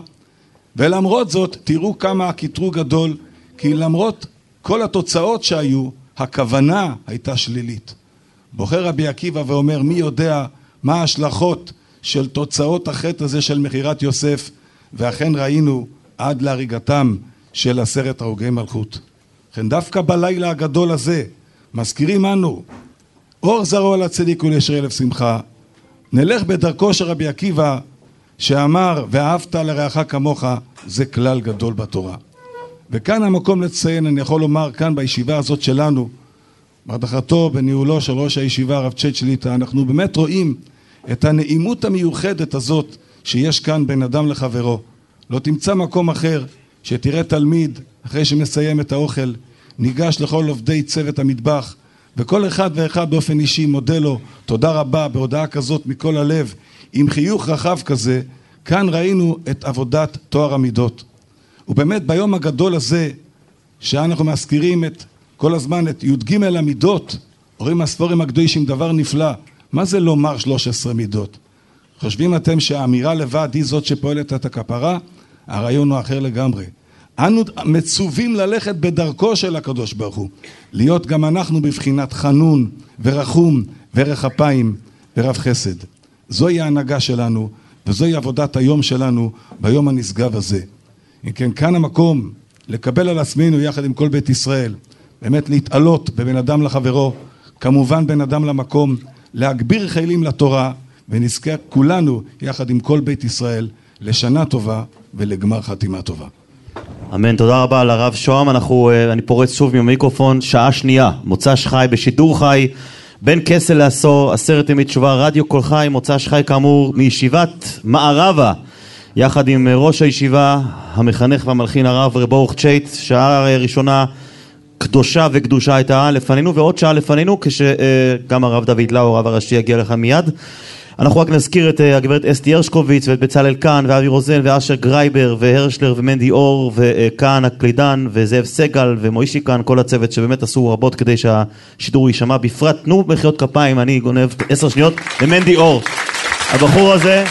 E: ולמרות זאת, תראו כמה הקטרוג גדול, כי למרות כל התוצאות שהיו, הכוונה הייתה שלילית. בוחר רבי עקיבא ואומר, מי יודע מה ההשלכות של תוצאות החטא הזה של מכירת יוסף, ואכן ראינו עד להריגתם של 10 הרוגי מלכות. לכן דווקא בלילה הגדול הזה, מזכירים אנו, אור זרוע לצדיק ולישרי לב שמחה, נלך בדרכו של רבי עקיבא, שאמר, ואהבת לרעך כמוך, זה כלל גדול בתורה. וכאן המקום לציין, אני יכול לומר, כאן בישיבה הזאת שלנו, בהדרכתו בניהולו של ראש הישיבה הרב צ'ייט שליט"א, אנחנו באמת רואים את הנעימות המיוחדת הזאת שיש כאן בין אדם לחברו. לא תמצא מקום אחר שתראה תלמיד אחרי שמסיים את האוכל, ניגש לכל עובדי צוות המטבח, וכל אחד ואחד באופן אישי מודה לו תודה רבה בהודעה כזאת מכל הלב, עם חיוך רחב כזה. כאן ראינו את עבודת תואר המידות. ובאמת ביום הגדול הזה שאנחנו מזכירים כל הזמן את י"ג המידות, אומרים הספרים הקדושים דבר נפלא. מה זה לומר 13 מידות? חושבים אתם שהאמירה לבד היא זאת שפועלת את הכפרה? הרעיון הוא אחר לגמרי. אנו מצווים ללכת בדרכו של הקדוש ברוך הוא, להיות גם אנחנו בבחינת חנון ורחום ורח אפיים ורב חסד. זוהי ההנהגה שלנו וזוהי עבודת היום שלנו ביום הנשגב הזה. אם כן, כאן המקום לקבל על עצמנו יחד עם כל בית ישראל, באמת להתעלות בבין אדם לחברו, כמובן בין אדם למקום, להגביר חיילים לתורה, ונזכה כולנו יחד עם כל בית ישראל לשנה טובה ולגמר חתימה טובה.
B: אמן, תודה רבה לרב שוהם. אני פורץ שוב ממיקרופון, שעה שנייה, מוצ"ש חי בשידור חי, בין כסל לעשור, 10 ימי תשובה, רדיו כל חי, מוצ"ש חי כאמור מישיבת מערבה יחד עם ראש הישיבה, המחנך והמלחין הרב רב ברוך צ'ייט. שעה ראשונה קדושה וקדושה הייתה לפנינו, ועוד שעה לפנינו, כשגם הרב דוד לאו, הרב הראשי, יגיע לך מיד. אנחנו רק נזכיר את הגברת אסתי הרשקוביץ ואת בצלאל קאן ואבי רוזן ואשר גרייבר והרשלר ומנדי אור וקאן הקלידן וזאב סגל ומוישי קאן, כל הצוות שבאמת עשו רבות כדי שהשידור יישמע. בפרט תנו מחיאות כפיים, אני גונב 10 שניות למנדי אור. הבחור הזה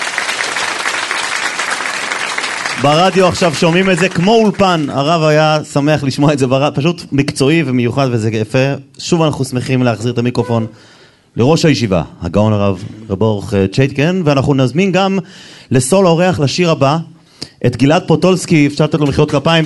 B: ברדיו עכשיו שומעים את זה כמו אולפן, הרב היה שמח לשמוע את זה ברדיו, פשוט מקצועי ומיוחד וזה יפה. שוב אנחנו שמחים להחזיר את המיקרופון לראש הישיבה, הגאון הרב רב ברוך צ'ייט, כן? ואנחנו נזמין גם לסול האורח לשיר הבא את גלעד פוטולסקי, אפשר לתת לו מחיאות כפיים.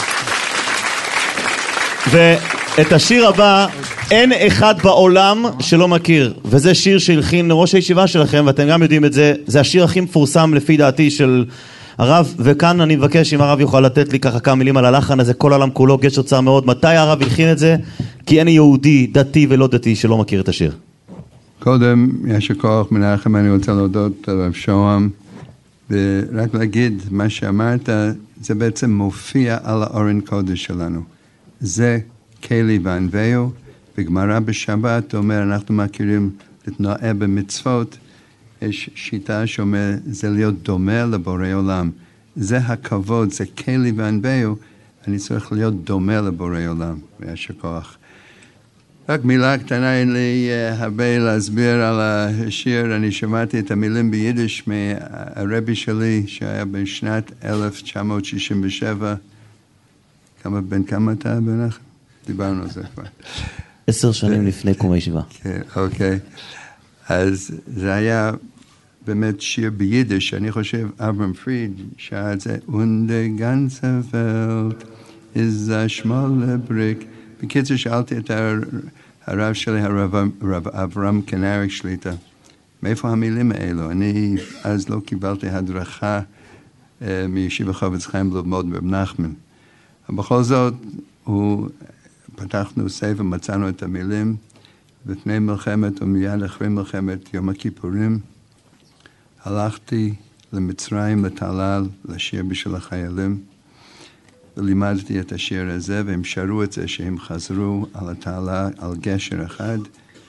B: ואת השיר הבא אין אחד בעולם שלא מכיר, וזה שיר שהלחין ראש הישיבה שלכם, ואתם גם יודעים את זה, זה השיר הכי מפורסם לפי דעתי של הרב, וכאן אני מבקש אם הרב יוכל לתת לי ככה כמה מילים על הלחן הזה, כל העולם כולו גשר צר מאוד, מתי הרב הלחין את זה? כי אין יהודי, דתי ולא דתי שלא מכיר את השיר.
C: קודם, יש הכוח מנחם, אני רוצה להודות לרב שוהם, ורק להגיד, מה שאמרת, זה בעצם מופיע על האורן קודש שלנו. זה כלי וענווהו, בגמרא בשבת אומר, אנחנו מכירים לתנועה במצוות, יש שיטה שאומר, זה להיות דומה לבורא עולם. זה הכבוד, זה כלי וענווהו, אני צריך להיות דומה לבורא עולם, ויש הכוח. רק מילה קטנה, אין לי הרבה להסביר על השיר. אני שמעתי את המילים ביידיש מהרבי שלי, שהיה בשנת 1967. בן כמה אתה בנחם? דיברנו על זה כבר.
B: 10 שנים לפני קום הישיבה.
C: כן, אוקיי. אז זה היה באמת שיר ביידיש, אני חושב, אברהם פריד שר את זה, Und die ganze Welt ist a schmale Brick. בקיצור, שאלתי את הרב שלי, הרב אברהם קנריק שליטה, מאיפה המילים האלו? אני אז לא קיבלתי הדרכה מישיבה חפץ חיים ללמוד ברב נחמן. בכל זאת, פתחנו ספר, מצאנו את המילים, לפני מלחמת ומיד אחרי מלחמת יום הכיפורים, הלכתי למצרים לטלל, לשיר בשביל החיילים, ולימדתי את השיר הזה, והם שרו את זה שהם חזרו על התעלה, על גשר אחד,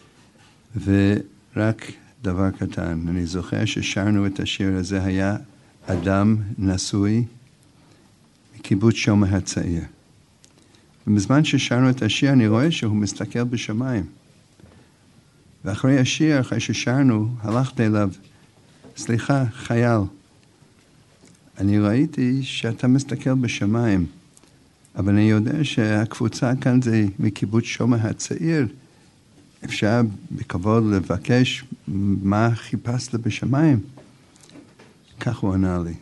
C: ורק דבר קטן, אני זוכר ששרנו את השיר הזה, היה אדם נשוי מקיבוץ שומר הצעיר. ובזמן ששרנו את השיר, אני רואה שהוא מסתכל בשמיים. ואחרי השיר, אחרי ששרנו, הלכתי אליו, סליחה, חייל, אני ראיתי שאתה מסתכל בשמיים, אבל אני יודע שהקבוצה כאן זה מקיבוץ שומר הצעיר. אפשר בכבוד לבקש מה חיפשת בשמיים? כך הוא ענה לי.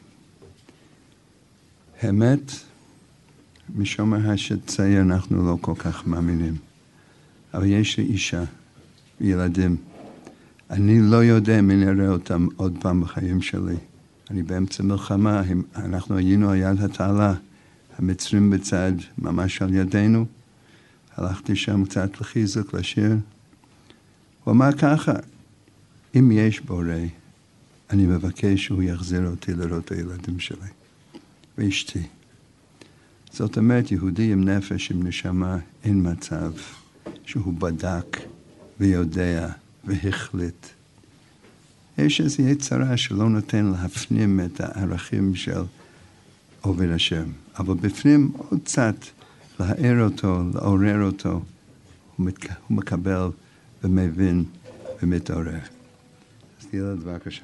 C: האמת, משומר הצעיר אנחנו לא כל כך מאמינים. אבל יש לי אישה וילדים. אני לא יודע אם אני אראה אותם עוד פעם בחיים שלי. אני באמצע מלחמה, אנחנו היינו על יד התעלה, המצרים בצד, ממש על ידינו. הלכתי שם קצת לחיזוק לשיר. הוא אמר ככה, אם יש בורא, אני מבקש שהוא יחזיר אותי לראות הילדים שלי. ואשתי. זאת אומרת, יהודי עם נפש, עם נשמה, אין מצב שהוא בדק ויודע והחליט. יש איזו יצרה שלא נותן להפנים את הערכים של עובד השם. אבל בפנים עוד קצת להעיר אותו, לעורר אותו, הוא מקבל ומבין ומתעורר. אז גילה דבר קשה.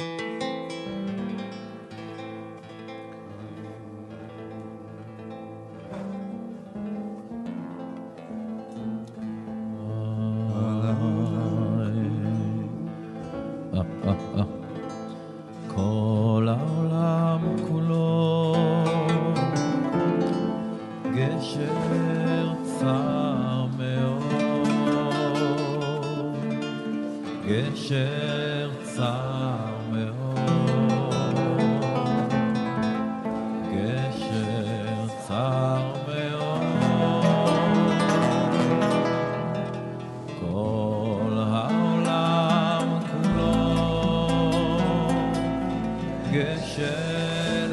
F: כל העולם כולו גשר צר מאוד, גשר צר מאוד, גשר צר מאוד, כל העולם כולו גשר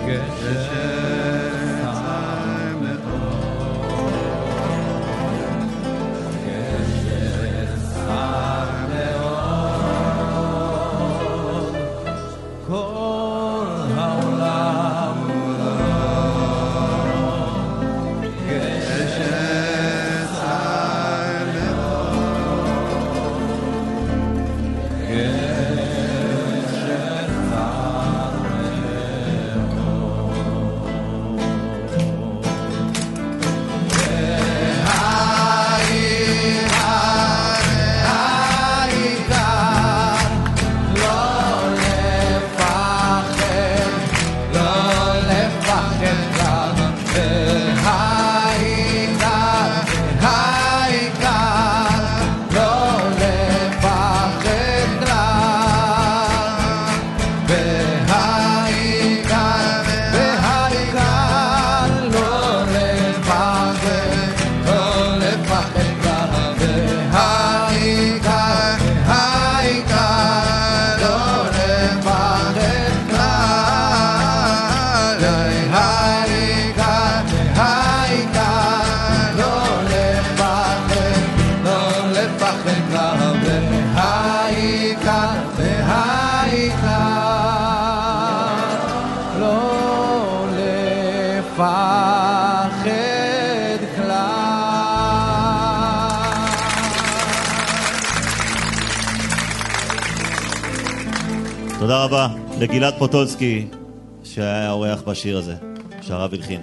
B: תודה רבה לגלעד פוטולסקי שהיה אורח בשיר הזה, שהרב הלחין.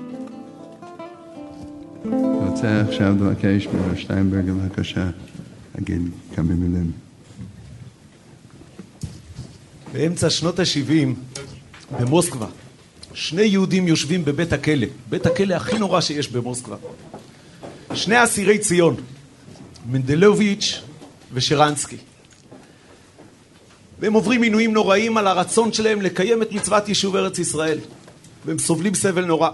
C: אני רוצה עכשיו לבקש מרב שטיינברג, בבקשה, להגיד כמה מילים.
G: באמצע שנות ה-70 במוסקבה, שני יהודים יושבים בבית הכלא, בית הכלא הכי נורא שיש במוסקבה. שני אסירי ציון, מנדלוביץ' ושרנסקי. והם עוברים עינויים נוראים על הרצון שלהם לקיים את מצוות יישוב ארץ ישראל. והם סובלים סבל נורא.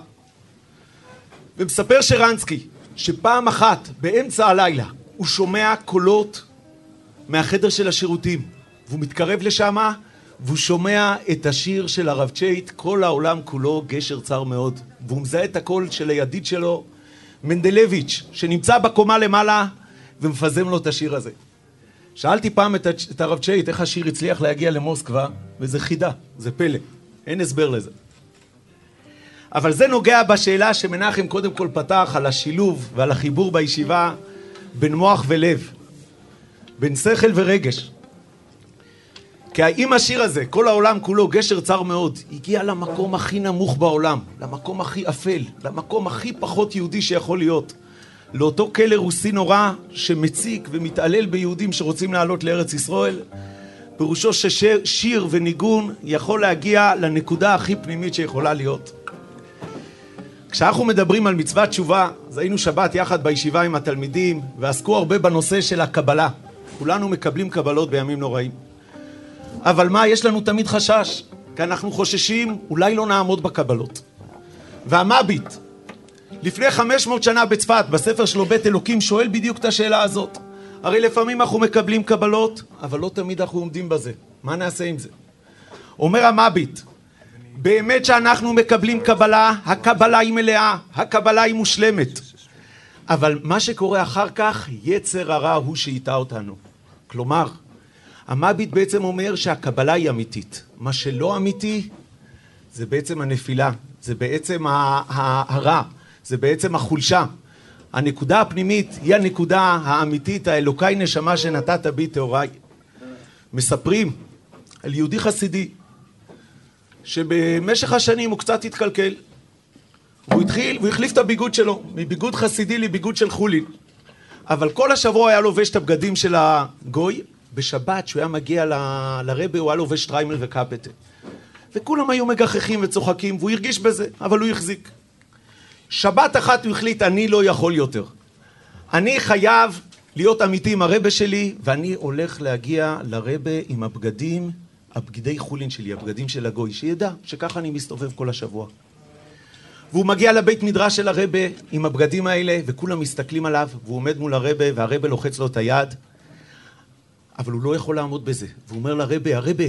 G: ומספר שרנסקי שפעם אחת באמצע הלילה הוא שומע קולות מהחדר של השירותים. והוא מתקרב לשם והוא שומע את השיר של הרב צ'ייט, כל העולם כולו גשר צר מאוד. והוא מזהה את הקול של הידיד שלו, מנדלביץ', שנמצא בקומה למעלה ומפזם לו את השיר הזה. שאלתי פעם את הרב צ'ייט איך השיר הצליח להגיע למוסקבה, וזה חידה, זה פלא, אין הסבר לזה. אבל זה נוגע בשאלה שמנחם קודם כל פתח על השילוב ועל החיבור בישיבה בין מוח ולב, בין שכל ורגש. כי האם השיר הזה, כל העולם כולו גשר צר מאוד, הגיע למקום הכי נמוך בעולם, למקום הכי אפל, למקום הכי פחות יהודי שיכול להיות. לאותו כלא רוסי נורא שמציק ומתעלל ביהודים שרוצים לעלות לארץ ישראל, פירושו ששיר וניגון יכול להגיע לנקודה הכי פנימית שיכולה להיות. כשאנחנו מדברים על מצוות תשובה, אז היינו שבת יחד בישיבה עם התלמידים, ועסקו הרבה בנושא של הקבלה. כולנו מקבלים קבלות בימים נוראים. אבל מה, יש לנו תמיד חשש, כי אנחנו חוששים, אולי לא נעמוד בקבלות. והמביט, לפני 500 שנה בצפת, בספר שלו בית אלוקים, שואל בדיוק את השאלה הזאת. הרי לפעמים אנחנו מקבלים קבלות, אבל לא תמיד אנחנו עומדים בזה. מה נעשה עם זה? אומר המביט, באמת שאנחנו מקבלים קבלה, הקבלה היא מלאה, הקבלה היא מושלמת. אבל מה שקורה אחר כך, יצר הרע הוא שאיתה אותנו. כלומר, המביט בעצם אומר שהקבלה היא אמיתית. מה שלא אמיתי, זה בעצם הנפילה, זה בעצם הרע. זה בעצם החולשה. הנקודה הפנימית היא הנקודה האמיתית, האלוקי נשמה שנתת בי תאוריי. מספרים על יהודי חסידי, שבמשך השנים הוא קצת התקלקל. הוא החליף את הביגוד שלו, מביגוד חסידי לביגוד של חולין. אבל כל השבוע היה לובש את הבגדים של הגוי, בשבת שהוא היה מגיע לרבי הוא היה לובש שטריימל וקפטה. וכולם היו מגחכים וצוחקים, והוא הרגיש בזה, אבל הוא החזיק. שבת אחת הוא החליט, אני לא יכול יותר. אני חייב להיות אמיתי עם הרבי שלי, ואני הולך להגיע לרבי עם הבגדי חולין שלי, הבגדים של הגוי, שידע שככה אני מסתובב כל השבוע. והוא מגיע לבית מדרש של הרבי עם הבגדים האלה, וכולם מסתכלים עליו, והוא עומד מול הרבי, והרבי לוחץ לו את היד, אבל הוא לא יכול לעמוד בזה. והוא אומר לרבי, הרבי,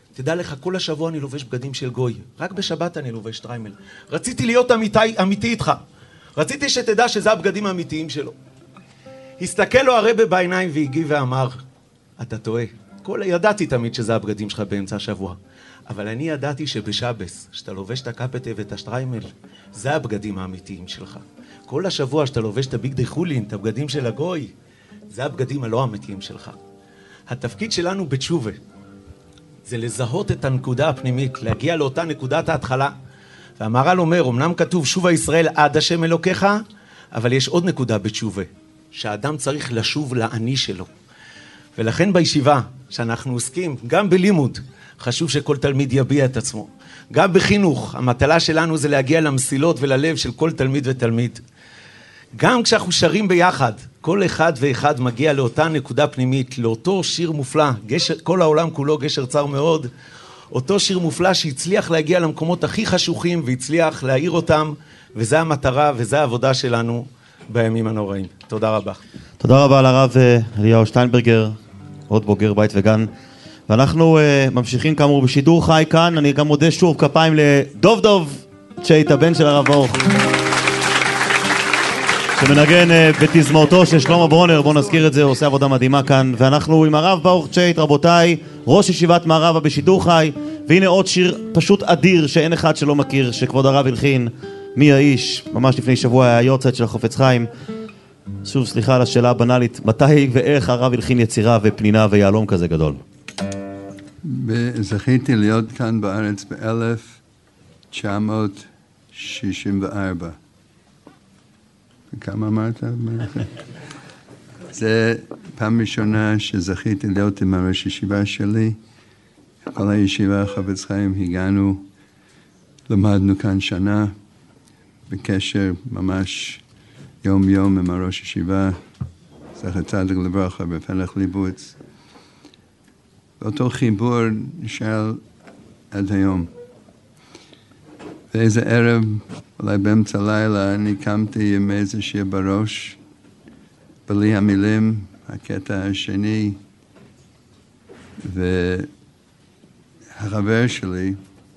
G: תדע לך, כל השבוע אני לובש בגדים של גוי. רק בשבת אני לובש שטריימל. רציתי להיות אמיתי איתך. רציתי שתדע שזה הבגדים האמיתיים שלו. הסתכל לו הרבה בעיניים והגיב ואמר, אתה טועה. ידעתי תמיד שזה הבגדים שלך באמצע השבוע. אבל אני ידעתי שבשבס, שאתה לובש את הקפטה ואת השטריימל, זה הבגדים האמיתיים שלך. כל השבוע שאתה לובש את הביג די חולין, את הבגדים של הגוי, זה הבגדים הלא אמיתיים שלך. התפקיד שלנו בתשובה, זה לזהות את הנקודה הפנימית, להגיע לאותה נקודת ההתחלה. והמהר"ל אומר, אמנם כתוב שובה ישראל עד השם אלוקיך, אבל יש עוד נקודה בתשובה, שהאדם צריך לשוב לעני שלו. ולכן בישיבה שאנחנו עוסקים, גם בלימוד, חשוב שכל תלמיד יביע את עצמו. גם בחינוך, המטלה שלנו זה להגיע למסילות וללב של כל תלמיד ותלמיד. גם כשאנחנו שרים ביחד, כל אחד ואחד מגיע לאותה נקודה פנימית, לאותו שיר מופלא, כל העולם כולו גשר צר מאוד, אותו שיר מופלא שהצליח להגיע למקומות הכי חשוכים והצליח להאיר אותם, וזה המטרה וזה העבודה שלנו בימים הנוראים. תודה רבה.
B: תודה רבה לרב אליהו שטיינברגר, עוד בוגר בית וגן. ואנחנו ממשיכים כאמור בשידור חי כאן. אני גם מודה שוב כפיים לדוב צ'ייט, הבן של הרב ברוך, שמנגן בתזמורתו של שלמה ברונר. בואו נזכיר את זה, הוא עושה עבודה מדהימה כאן. ואנחנו עם הרב ברוך צ'ייט, רבותיי, ראש ישיבת מערבה בשידור חי. והנה עוד שיר פשוט אדיר שאין אחד שלא מכיר, שכבוד הרב הלחין, מי האיש, ממש לפני שבוע היה יורצייט של החופץ חיים. שוב סליחה על השאלה הבנאלית, מתי ואיך הרב הלחין יצירה ופנינה ויעלום כזה גדול?
C: זכיתי להיות כאן בארץ ב-1964. כמה אמרת? זה פעם ראשונה שזכיתי להיות עם הראש ישיבה שלי. כל הישיבה חפץ חיים הגענו, למדנו כאן שנה, בקשר ממש יום יום עם הראש ישיבה, זכר צדיק לברכה בפלח ליבוץ. ואותו חיבור נשאר עד היום. ואיזה ערב, אולי באמצע לילה, אני קמתי עם איזה שיר בראש, בלי המילים, הקטע השני, והחבר שלי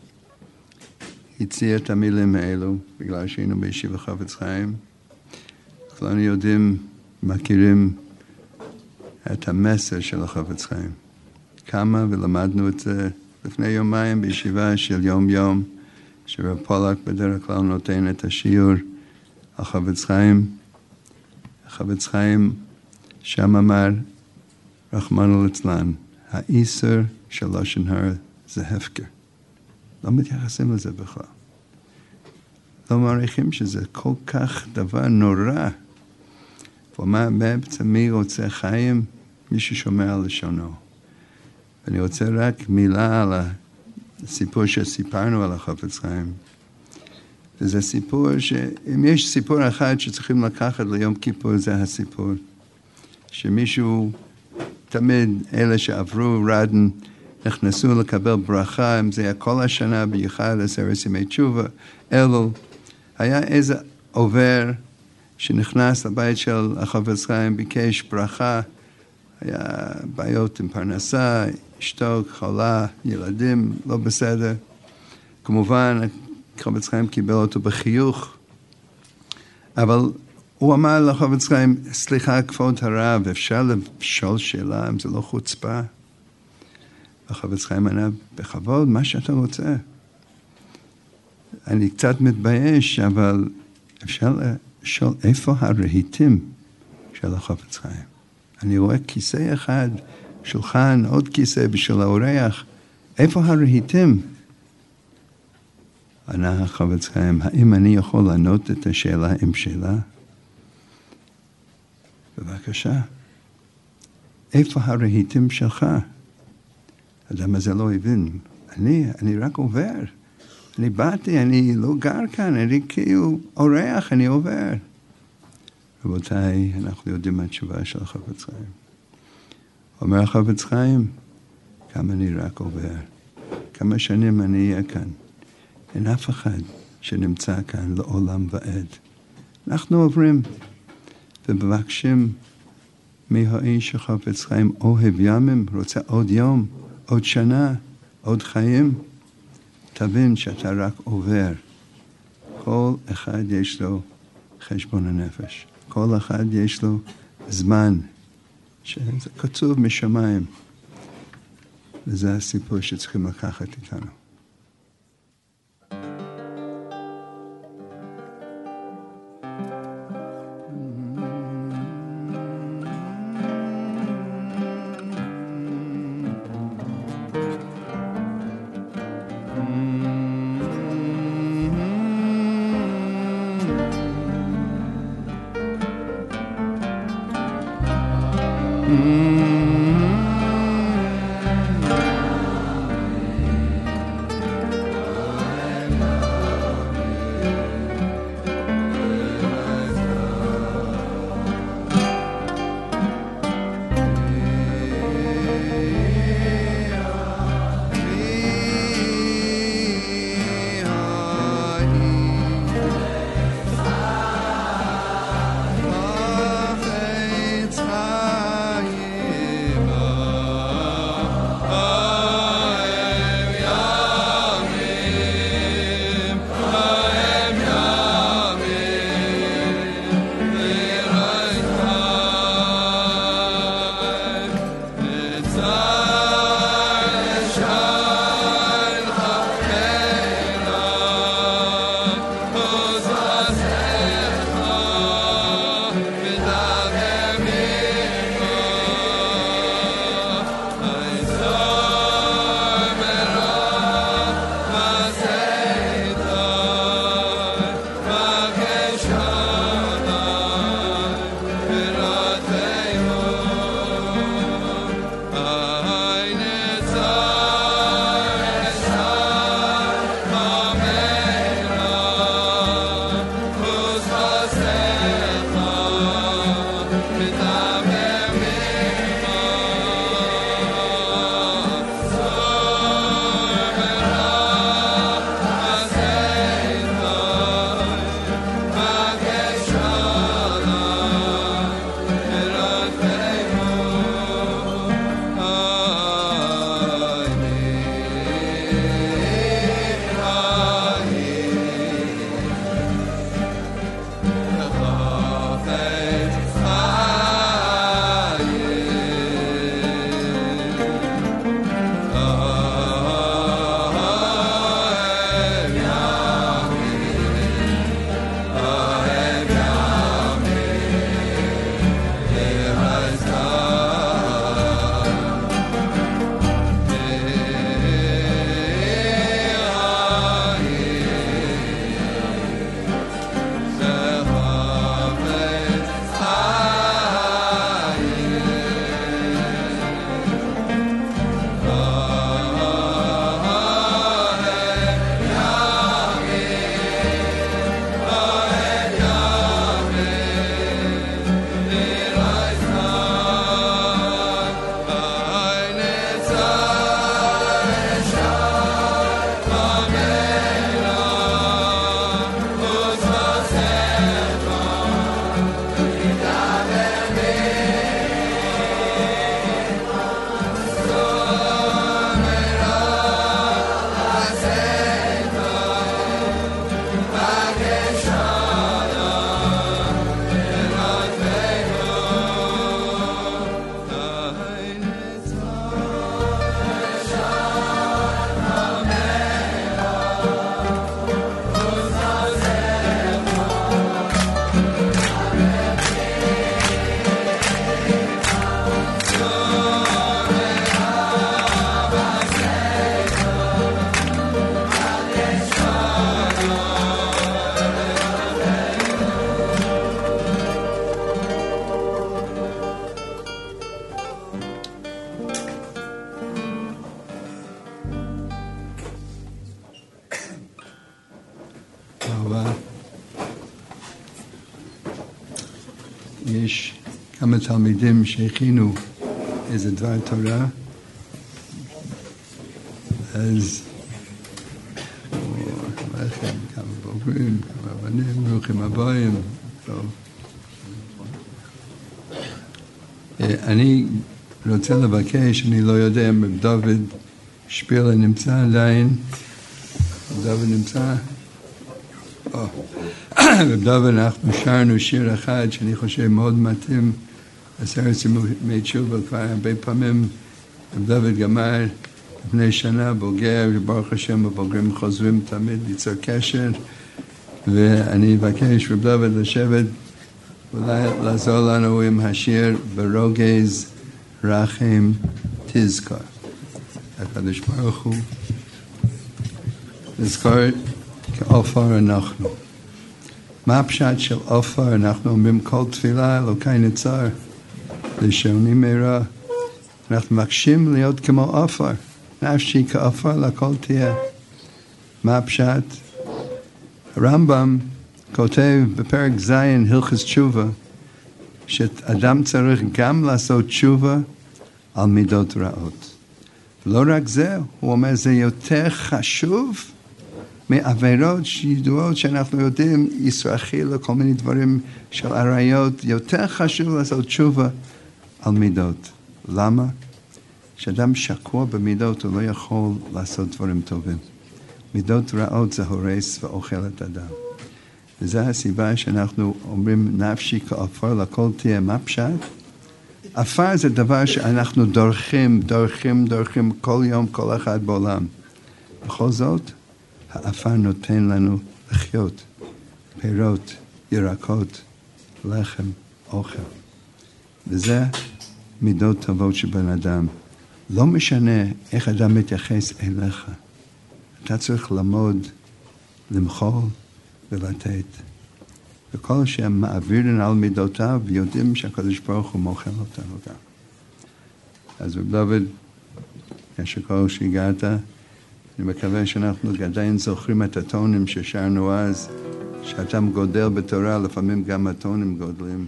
C: הציע את המילים האלו, בגלל שהיינו בישיבה חפץ חיים. כולנו יודעים, מכירים את המסר של החפץ חיים. כמה ולמדנו את זה לפני יומיים בישיבה של יום יום, שרב פולק בדרך כלל נותן את השיעור על חפץ חיים. החפץ חיים שם אמר, רחמנא ליצלן, האיסור של לשון הרע זה הפקר. לא מתייחסים לזה בכלל. לא מעריכים שזה כל כך דבר נורא. ומה בעצם מי רוצה חיים? מי ששומע על לשונו. ואני רוצה רק מילה על הסיפור שסיפרנו על החפץ חיים. וזה סיפור שאם יש סיפור אחד שצריכים לקחת ליום כיפור, זה הסיפור. שמישהו, תמיד אלה שעברו רדן, נכנסו לקבל ברכה, אם זה היה כל השנה בייחד, 10 ימי תשובה, אלול. היה איזה עובר שנכנס לבית של החפץ חיים, ביקש ברכה, היה בעיות עם פרנסה, אשתו חולה, ילדים לא בסדר. כמובן, החפץ חיים קיבל אותו בחיוך, אבל הוא אמר לחפץ חיים, סליחה כבוד הרב, אפשר לשאול שאלה אם זה לא חוצפה? החפץ חיים ענה, בכבוד, מה שאתה רוצה. אני קצת מתבייש, אבל אפשר לשאול איפה הרהיטים של החפץ חיים. אני רואה כיסא אחד, שולחן, עוד כיסא בשביל האורח. איפה הרהיטים? ענה החפץ חיים, האם אני יכול לענות את השאלה עם שאלה? בבקשה. איפה הרהיטים שלך? האדם הזה לא הבין. אני רק עובר. אני באתי, אני לא גר כאן, אני כאילו אורח, אני עובר. רבותיי, אנחנו יודעים מה התשובה של החפץ חיים. אומר החפץ חיים, כמה אני רק עובר. כמה שנים אני אהיה כאן. אין אף אחד שנמצא כאן לעולם ועד. אנחנו עוברים ומבקשים מהאיש החפץ חיים אוהב ימים, רוצה עוד יום, עוד שנה, עוד חיים, תבין שאתה רק עובר. כל אחד יש לו חשבון הנפש. כל אחד יש לו זמן, שזה כתוב משמיים. וזה הסיפור שצריכים לקחת איתנו. יש כמה תלמידים שהכינו איזה דבר תורה, אז כמה בוגרים, כמה בנים, ברוכים הבאים. אני רוצה לבקש, אני לא יודע אם דוד שפילה נמצא עדיין, דוד נמצא. ובדוד אנחנו שרנו שיר אחד שאני חושב מאוד מתאים לעשרת ימי תשובה, כבר הרבה פעמים דוד גמר לפני שנה בוגר, וברוך השם הבוגרים חוזרים תמיד ליצור קשר, ואני אבקש בדוד לשבת אולי לעזור לנו עם השיר ברוגז רחם תזכור. הקדוש ברוך הוא נזכור כעופר אנחנו. מה הפשט של עופר? אנחנו אומרים כל תפילה אלוקי נצר לשוני מרע. אנחנו מבקשים להיות כמו עופר, נפשי כעופר לכל תהיה. מה הפשט? הרמב"ם כותב בפרק זין הלכות תשובה שאדם צריך גם לעשות תשובה על מידות רעות. לא רק זה, הוא אומר זה יותר חשוב מעבירות שידועות שאנחנו יודעים, ישראחי לכל מיני דברים של עריות, יותר חשוב לעשות תשובה על מידות. למה? כשאדם שקוע במידות הוא לא יכול לעשות דברים טובים. מידות רעות זה הורס ואוכל את אדם. וזו הסיבה שאנחנו אומרים נפשי כעפר לכל תהיה. מה פשט? עפר זה דבר שאנחנו דורכים כל יום, כל אחד בעולם. בכל זאת, העפר נותן לנו לחיות, פירות, ירקות, לחם, אוכל. וזה מידות טובות של בן אדם. לא משנה איך אדם מתייחס אליך. אתה צריך ללמוד, למחול ולתת. וכל שהם מעבירים על מידותיו, ויודעים שהקדוש ברוך הוא מוכל אותנו גם. אז דוד, יש הכל שהגעת, אני מקווה שאנחנו עדיין זוכרים את הטונים ששרנו אז, שאתם גודל בתורה, לפעמים גם הטונים גודלים.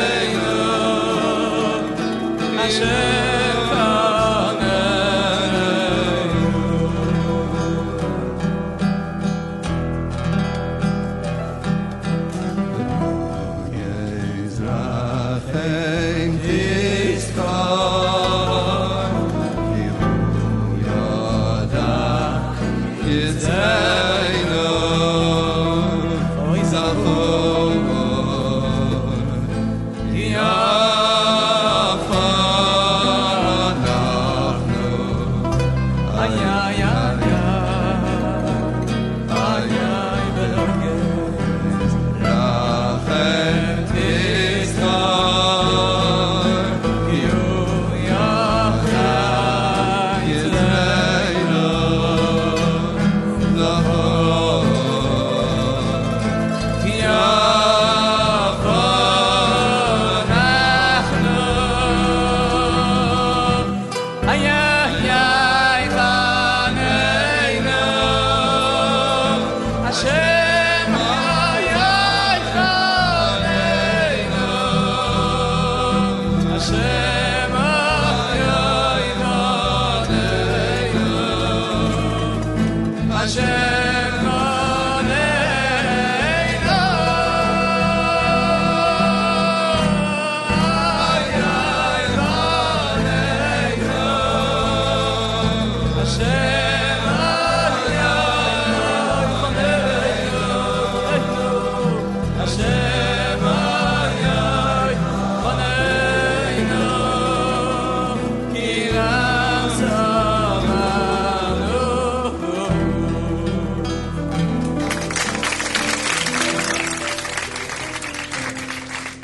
F: Hashem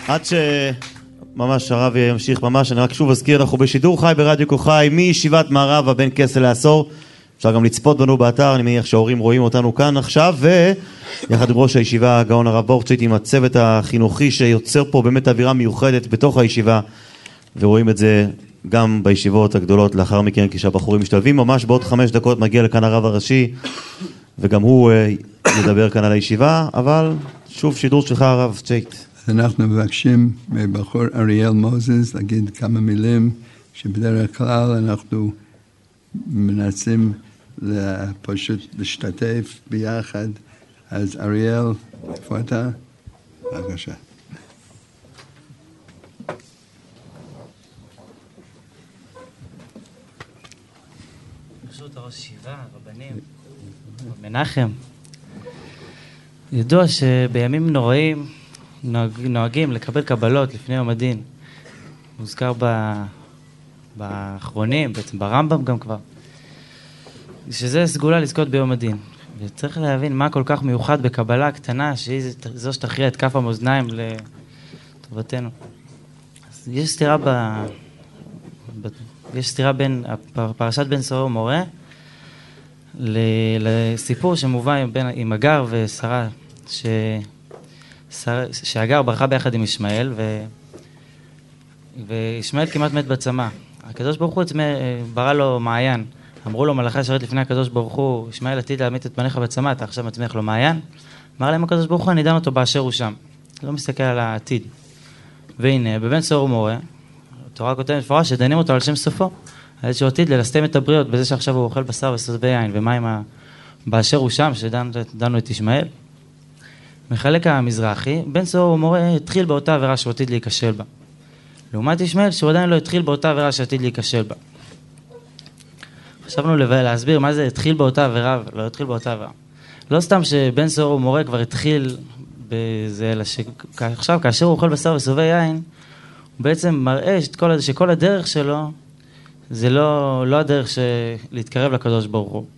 B: עד שממש הרב ימשיך ממש, אני רק שוב אזכיר, אנחנו בשידור חי ברדיו כל חי, מישיבת מערבה בין כסל לעשור. אפשר גם לצפות בנו באתר, אני מניח שההורים רואים אותנו כאן עכשיו, ויחד עם ראש הישיבה, הגאון הרב בורקצ'ייט, עם הצוות החינוכי שיוצר פה באמת אווירה מיוחדת בתוך הישיבה, ורואים את זה גם בישיבות הגדולות לאחר מכן, כשהבחורים משתלבים. ממש בעוד 5 דקות מגיע לכאן הרב הראשי, וגם הוא ידבר כאן על הישיבה, אבל שוב שידור שלך הרב צ'ייט.
C: אנחנו מבקשים מבחור אריאל מוזס להגיד כמה מילים, שבדרך כלל אנחנו מנסים פשוט להשתתף ביחד. אז אריאל, איפה אתה? בבקשה.
H: ברשות הראש ישיבה, רבנים, מנחם. ידוע שבימים נוראים נוהגים לקבל קבלות לפני יום הדין. מוזכר באחרונים, בעצם ברמב"ם גם כבר, שזה סגולה לזכות ביום הדין. וצריך להבין מה כל כך מיוחד בקבלה קטנה, שהיא זו שתכריע את כף המאזניים לטובתנו. אז יש סתירה בין פרשת בן סורר ומורה לסיפור שמובא עם אגר ושרה, שאגר ברחה ביחד עם ישמעאל, וישמעאל כמעט מת בצמא. הקדוש ברוך הוא ברא לו מעיין. אמרו לו מלאכי השרת לפני הקדוש ברוך הוא, ישמעאל עתיד להמית את פניך בצמא, אתה עכשיו מצמיח לו מעיין? אמר להם הקדוש ברוך הוא, אני דן אותו באשר הוא שם. לא מסתכל על העתיד. והנה, בבן סורר ומורה, התורה כותבת מפורש שדנים אותו על שם סופו, על איזשהו עתיד ללסתם את הבריות, בזה שעכשיו הוא אוכל בשר וסוסבי יין, ומה עם באשר הוא שם, שדנו את ישמעאל. מחלק המזרחי, בן סורר ומורה התחיל באותה עבירה שהוא עתיד להיכשל בה. לעומת ישמעאל, שהוא עדיין לא התחיל באותה עבירה שעתיד להיכשל בה. חשבנו להסביר מה זה התחיל באותה עבירה ולא התחיל באותה עבירה. לא סתם שבן סורר ומורה כבר התחיל בזה, אלא שעכשיו כאשר הוא אוכל בשר וסוסבי יין, הוא בעצם מראה שכל הדרך שלו זה לא הדרך להתקרב לקדוש ברוך הוא.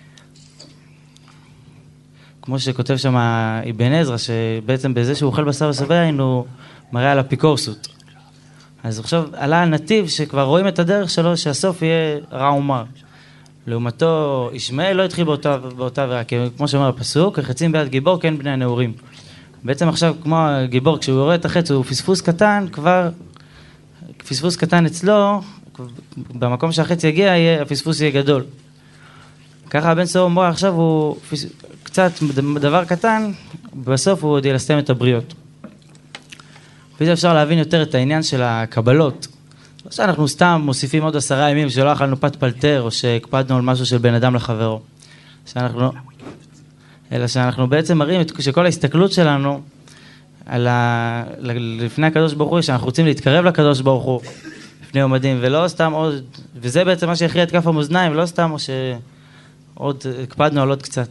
H: כמו שכותב שם אבן עזרא, שבעצם בזה שהוא אוכל בשר וסוסבי יין הוא מראה על אפיקורסות. אז עכשיו עלה הנתיב שכבר רואים את הדרך שלו שהסוף יהיה רע ומר. לעומתו ישמעאל לא התחיל באותה עבירה, כמו שאומר הפסוק, החצים ביד גיבור כן בני הנעורים. בעצם עכשיו כמו הגיבור, כשהוא יורד את החץ הוא פספוס קטן, כבר פספוס קטן אצלו, במקום שהחץ יגיע הפספוס יהיה גדול. ככה הבן סורר ומורה עכשיו הוא קצת דבר קטן, בסוף הוא עוד ילסתם את הבריות. וזה אפשר להבין יותר את העניין של הקבלות. לא שאנחנו סתם מוסיפים עוד 10 ימים שלא אכלנו פת פלטר, או שהקפדנו על משהו של בן אדם לחברו. אלא שאנחנו בעצם מראים שכל ההסתכלות שלנו לפני הקדוש ברוך הוא, שאנחנו רוצים להתקרב לקדוש ברוך הוא לפני יום הדין, ולא סתם עוד, וזה בעצם מה שהכריע את כף המאזניים, לא סתם או שעוד הקפדנו על עוד קצת.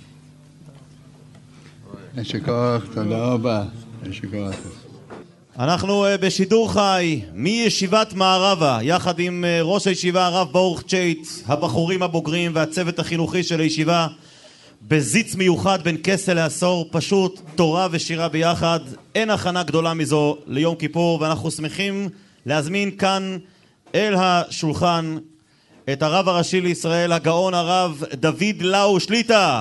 C: יש כוח, תודה רבה. יש כוח.
B: אנחנו בשידור חי מישיבת מערבה, יחד עם ראש הישיבה הרב בורקצ'ייט, הבחורים הבוגרים והצוות החינוכי של הישיבה, בזיץ מיוחד בין כסל לעשור, פשוט תורה ושירה ביחד. אין הכנה גדולה מזו ליום כיפור, ואנחנו שמחים להזמין כאן אל השולחן את הרב הראשי לישראל, הגאון הרב דוד לאו שליטה.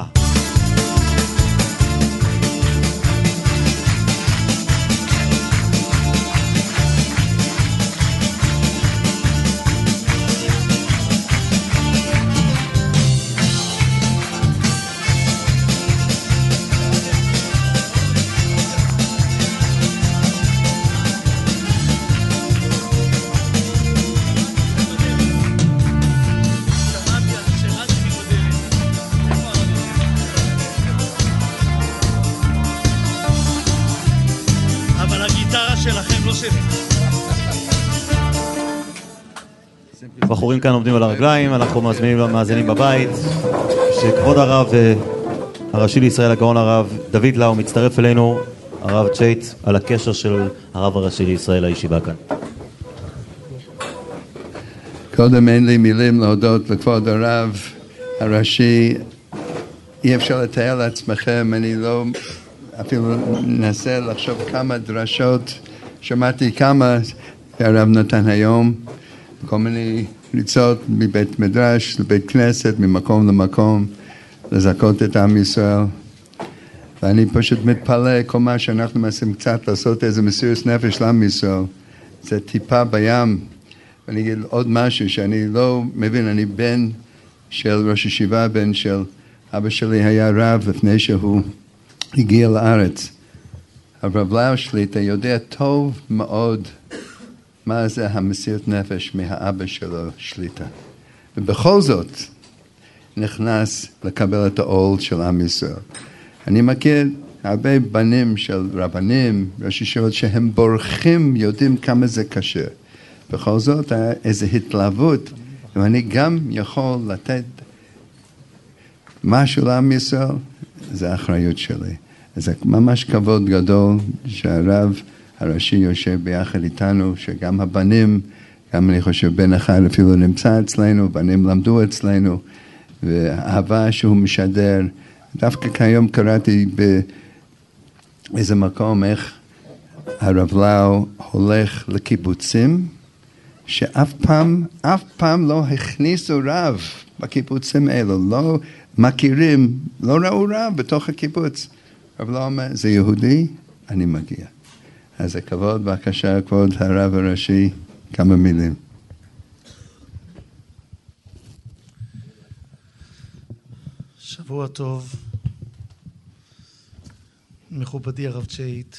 B: בחורים כאן עומדים על הרגליים, אנחנו מזמינים למאזינים בבית שכבוד הרב הראשי לישראל, הגאון הרב דוד לאו, מצטרף אלינו, הרב צ'ייט, על הקשר של הרב הראשי לישראל לישיבה כאן.
C: קודם אין לי מילים להודות לכבוד הרב הראשי. אי אפשר לתאר לעצמכם, אני לא אפילו ננסה לחשוב כמה דרשות שמעתי כמה שהרב נתן היום, כל מיני ריצות מבית מדרש לבית כנסת, ממקום למקום, לזכות את עם ישראל. ואני פשוט מתפלא, כל מה שאנחנו מנסים קצת לעשות איזה מסירות נפש לעם ישראל, זה טיפה בים. ואני אגיד עוד משהו שאני לא מבין, אני בן של ראש ישיבה, בן של אבא שלי היה רב לפני שהוא הגיע לארץ. הרב לאו שליטה יודע טוב מאוד מה זה המסירות נפש מהאבא שלו שליטה. ובכל זאת נכנס לקבל את העול של עם ישראל. אני מכיר הרבה בנים של רבנים, ראשי ישיבות, שהם בורחים, יודעים כמה זה קשה. בכל זאת, איזו התלהבות, ואני גם יכול לתת משהו לעם ישראל, זה האחריות שלי. זה ממש כבוד גדול שהרב הראשי יושב ביחד איתנו, שגם הבנים, גם אני חושב בן אחד אפילו נמצא אצלנו, בנים למדו אצלנו, והאהבה שהוא משדר. דווקא כיום קראתי באיזה מקום איך הרב לאו הולך לקיבוצים, שאף פעם לא הכניסו רב בקיבוצים האלו, לא מכירים, לא ראו רב בתוך הקיבוץ. הרב לאו אומר, זה יהודי, אני מגיע. אז הכבוד, בבקשה, כבוד הרב הראשי, כמה מילים.
I: שבוע טוב, מכובדי הרב צ'ייט,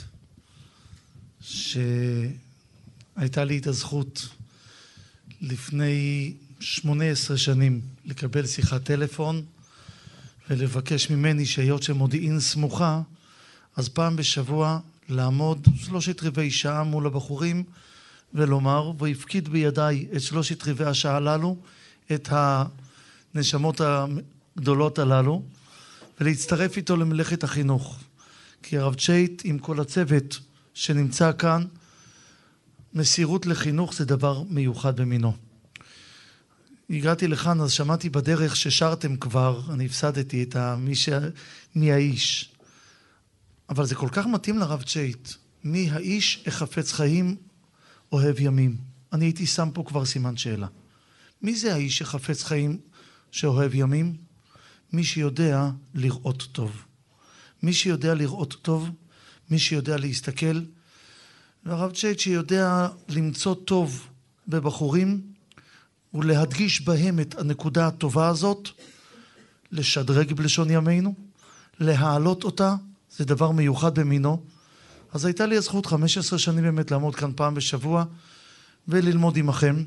I: שהייתה לי את הזכות לפני 18 שנים לקבל שיחת טלפון ולבקש ממני שהיות שמודיעין סמוכה, אז פעם בשבוע לעמוד 3/4 שעה מול הבחורים ולומר, והפקיד בידיי את 3/4 השעה הללו, את הנשמות הגדולות הללו, ולהצטרף איתו למלאכת החינוך. כי הרב צ'ייט עם כל הצוות שנמצא כאן, מסירות לחינוך זה דבר מיוחד במינו. הגעתי לכאן, אז שמעתי בדרך ששרתם כבר, אני הפסדתי את מי האיש. אבל זה כל כך מתאים לרב צ'ייט. מי האיש החפץ חיים אוהב ימים. אני הייתי שם פה כבר סימן שאלה. מי זה האיש החפץ חיים שאוהב ימים? מי שיודע לראות טוב. מי שיודע לראות טוב, מי שיודע להסתכל. והרב צ'ייט שיודע למצוא טוב בבחורים, ולהדגיש בהם את הנקודה הטובה הזאת, לשדרג בלשון ימינו, להעלות אותה, זה דבר מיוחד במינו. אז הייתה לי הזכות 15 שנים באמת לעמוד כאן פעם בשבוע, וללמוד עמכם.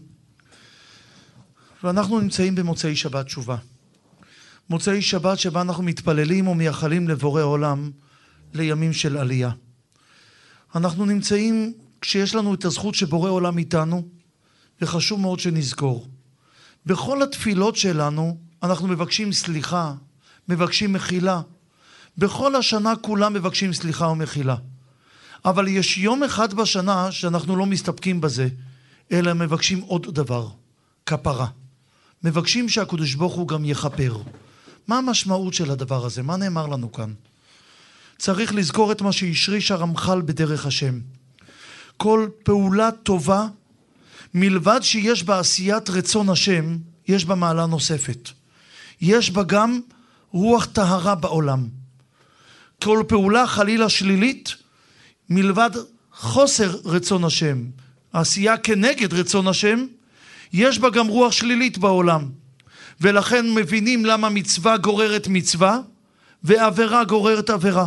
I: ואנחנו נמצאים במוצאי שבת תשובה. מוצאי שבת שבה אנחנו מתפללים ומייחלים לבורא עולם לימים של עלייה. אנחנו נמצאים כשיש לנו את הזכות שבורא עולם איתנו, וחשוב מאוד שנזכור. בכל התפילות שלנו אנחנו מבקשים סליחה, מבקשים מחילה. בכל השנה כולם מבקשים סליחה ומחילה. אבל יש יום אחד בשנה שאנחנו לא מסתפקים בזה, אלא מבקשים עוד דבר, כפרה. מבקשים שהקדוש ברוך הוא גם יכפר. מה המשמעות של הדבר הזה? מה נאמר לנו כאן? צריך לזכור את מה שהשריש הרמח"ל בדרך השם. כל פעולה טובה, מלבד שיש בה עשיית רצון השם, יש בה מעלה נוספת. יש בה גם רוח טהרה בעולם. כל פעולה חלילה שלילית, מלבד חוסר רצון השם, עשייה כנגד רצון השם, יש בה גם רוח שלילית בעולם. ולכן מבינים למה מצווה גוררת מצווה, ועבירה גוררת עבירה.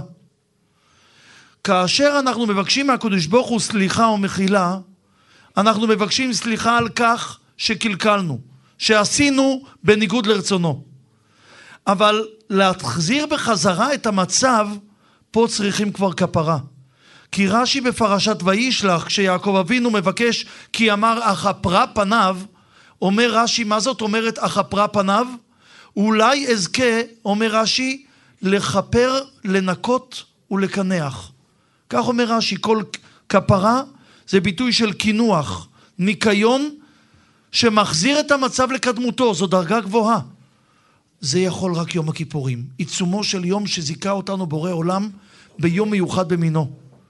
I: כאשר אנחנו מבקשים מהקדוש ברוך הוא סליחה ומחילה, אנחנו מבקשים סליחה על כך שקלקלנו, שעשינו בניגוד לרצונו. אבל להחזיר בחזרה את המצב, פה צריכים כבר כפרה. כי רש"י בפרשת וישלח, כשיעקב אבינו מבקש, כי אמר אכפרה פניו, אומר רש"י, מה זאת אומרת אכפרה פניו? אולי אזכה, אומר רש"י, לכפר, לנקות ולקנח. כך אומר רש"י, כל כפרה זה ביטוי של כינוח, ניקיון, שמחזיר את המצב לקדמותו, זו דרגה גבוהה. זה יכול רק יום הכיפורים, עיצומו של יום שזיכה אותנו בורא עולם ביום מיוחד במינו.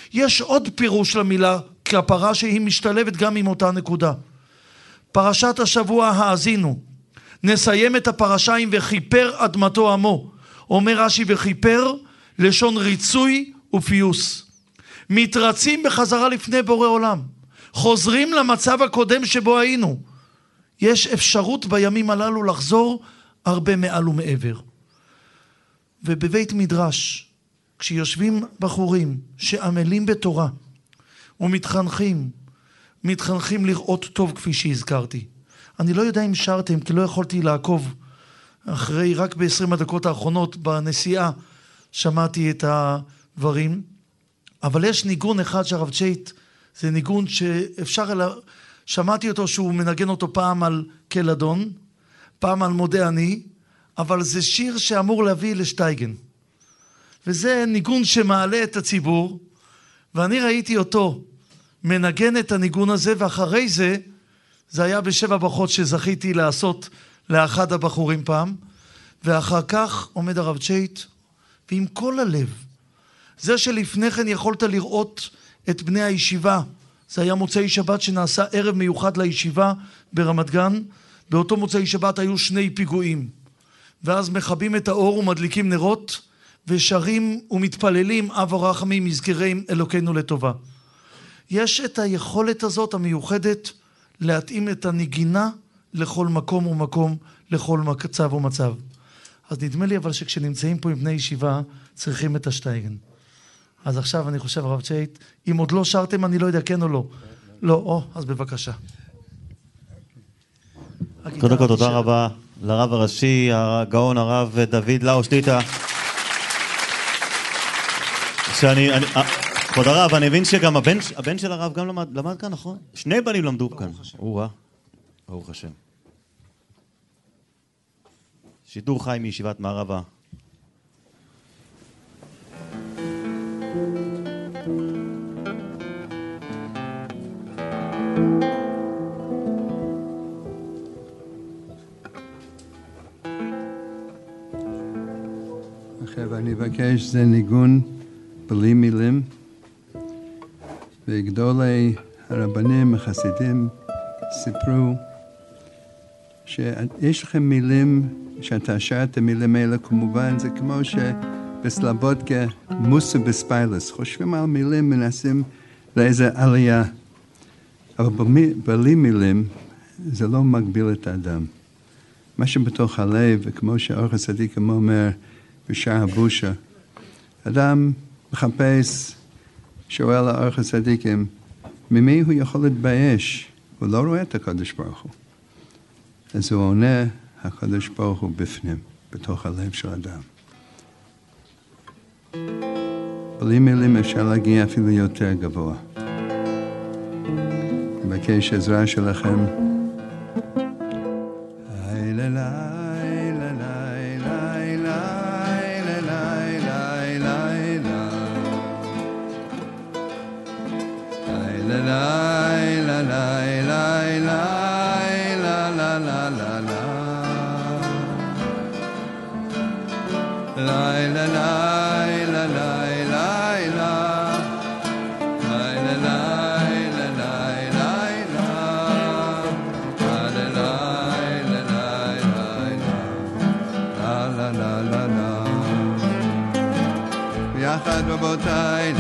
I: יש עוד פירוש למילה כפרה שהיא משתלבת גם עם אותה נקודה. פרשת השבוע האזינו. נסיים את הפרשה עם וכיפר אדמתו עמו. אומר רש"י וכיפר לשון ריצוי ופיוס. מתרצים בחזרה לפני בורא עולם. חוזרים למצב הקודם שבו היינו. יש אפשרות בימים הללו לחזור הרבה מעל ומעבר. ובבית מדרש, כשיושבים בחורים שעמלים בתורה ומתחנכים, מתחנכים לראות טוב כפי שהזכרתי. אני לא יודע אם שרתם, כי לא יכולתי לעקוב אחרי, רק ב-20 הדקות האחרונות בנסיעה שמעתי את הדברים, אבל יש ניגון אחד שהרב צ'ייט, זה ניגון שאפשר, שמעתי אותו שהוא מנגן אותו פעם על קלדון, פעם על מודה אני, אבל זה שיר שאמור להביא לשטייגן. וזה ניגון שמעלה את הציבור, ואני ראיתי אותו מנגן את הניגון הזה, ואחרי זה, זה היה בשבע ברכות שזכיתי לעשות לאחד הבחורים פעם, ואחר כך עומד הרב צ'ייט, ועם כל הלב, זה שלפני כן יכולת לראות את בני הישיבה, זה היה מוצאי שבת שנעשה ערב מיוחד לישיבה ברמת גן, באותו מוצאי שבת היו 2 פיגועים, ואז מחבים את האור ומדליקים נרות, ושרים ומתפללים אב הרחמים יזכרם אלוקינו לטובה. יש את היכולת הזאת המיוחדת להתאים את הנגינה לכל מקום ומקום, לכל מצב ומצב. אז נדמה לי אבל שכשנמצאים פה עם בני ישיבה צריכים את השטייגן. אז עכשיו אני חושב הרב צ'ייט, אם עוד לא שרתם אני לא יודע כן או לא. לא, אז בבקשה.
B: קודם כל תודה רבה לרב הראשי, הגאון הרב דוד לאו שליטא. כבוד הרב, אני מבין שגם הבן של הרב גם למד כאן, נכון? 2 בנים למדו כאן. ברוך השם. שידור חי מישיבת מערבה.
C: ואני מבקש, זה ניגון בלי מילים, וגדולי הרבנים, החסידים, סיפרו שיש לכם מילים, שאתה שר את המילים האלה, כמובן, זה כמו שבסלבודקה, מוסו בספיילס, חושבים על מילים, מנסים לאיזה עלייה, אבל בלי מילים, זה לא מגביל את האדם. מה שבתוך הלב, וכמו שאורך הצדיק אומר, בשער הבושה, אדם מחפש, שואל לאורך הצדיקים, ממי הוא יכול להתבייש? הוא לא רואה את הקדוש ברוך הוא. אז הוא עונה, הקדוש ברוך הוא בפנים, בתוך הלב של אדם. בלי מילים אפשר להגיע אפילו יותר גבוה. מבקש עזרה שלכם. יחד רבותיי,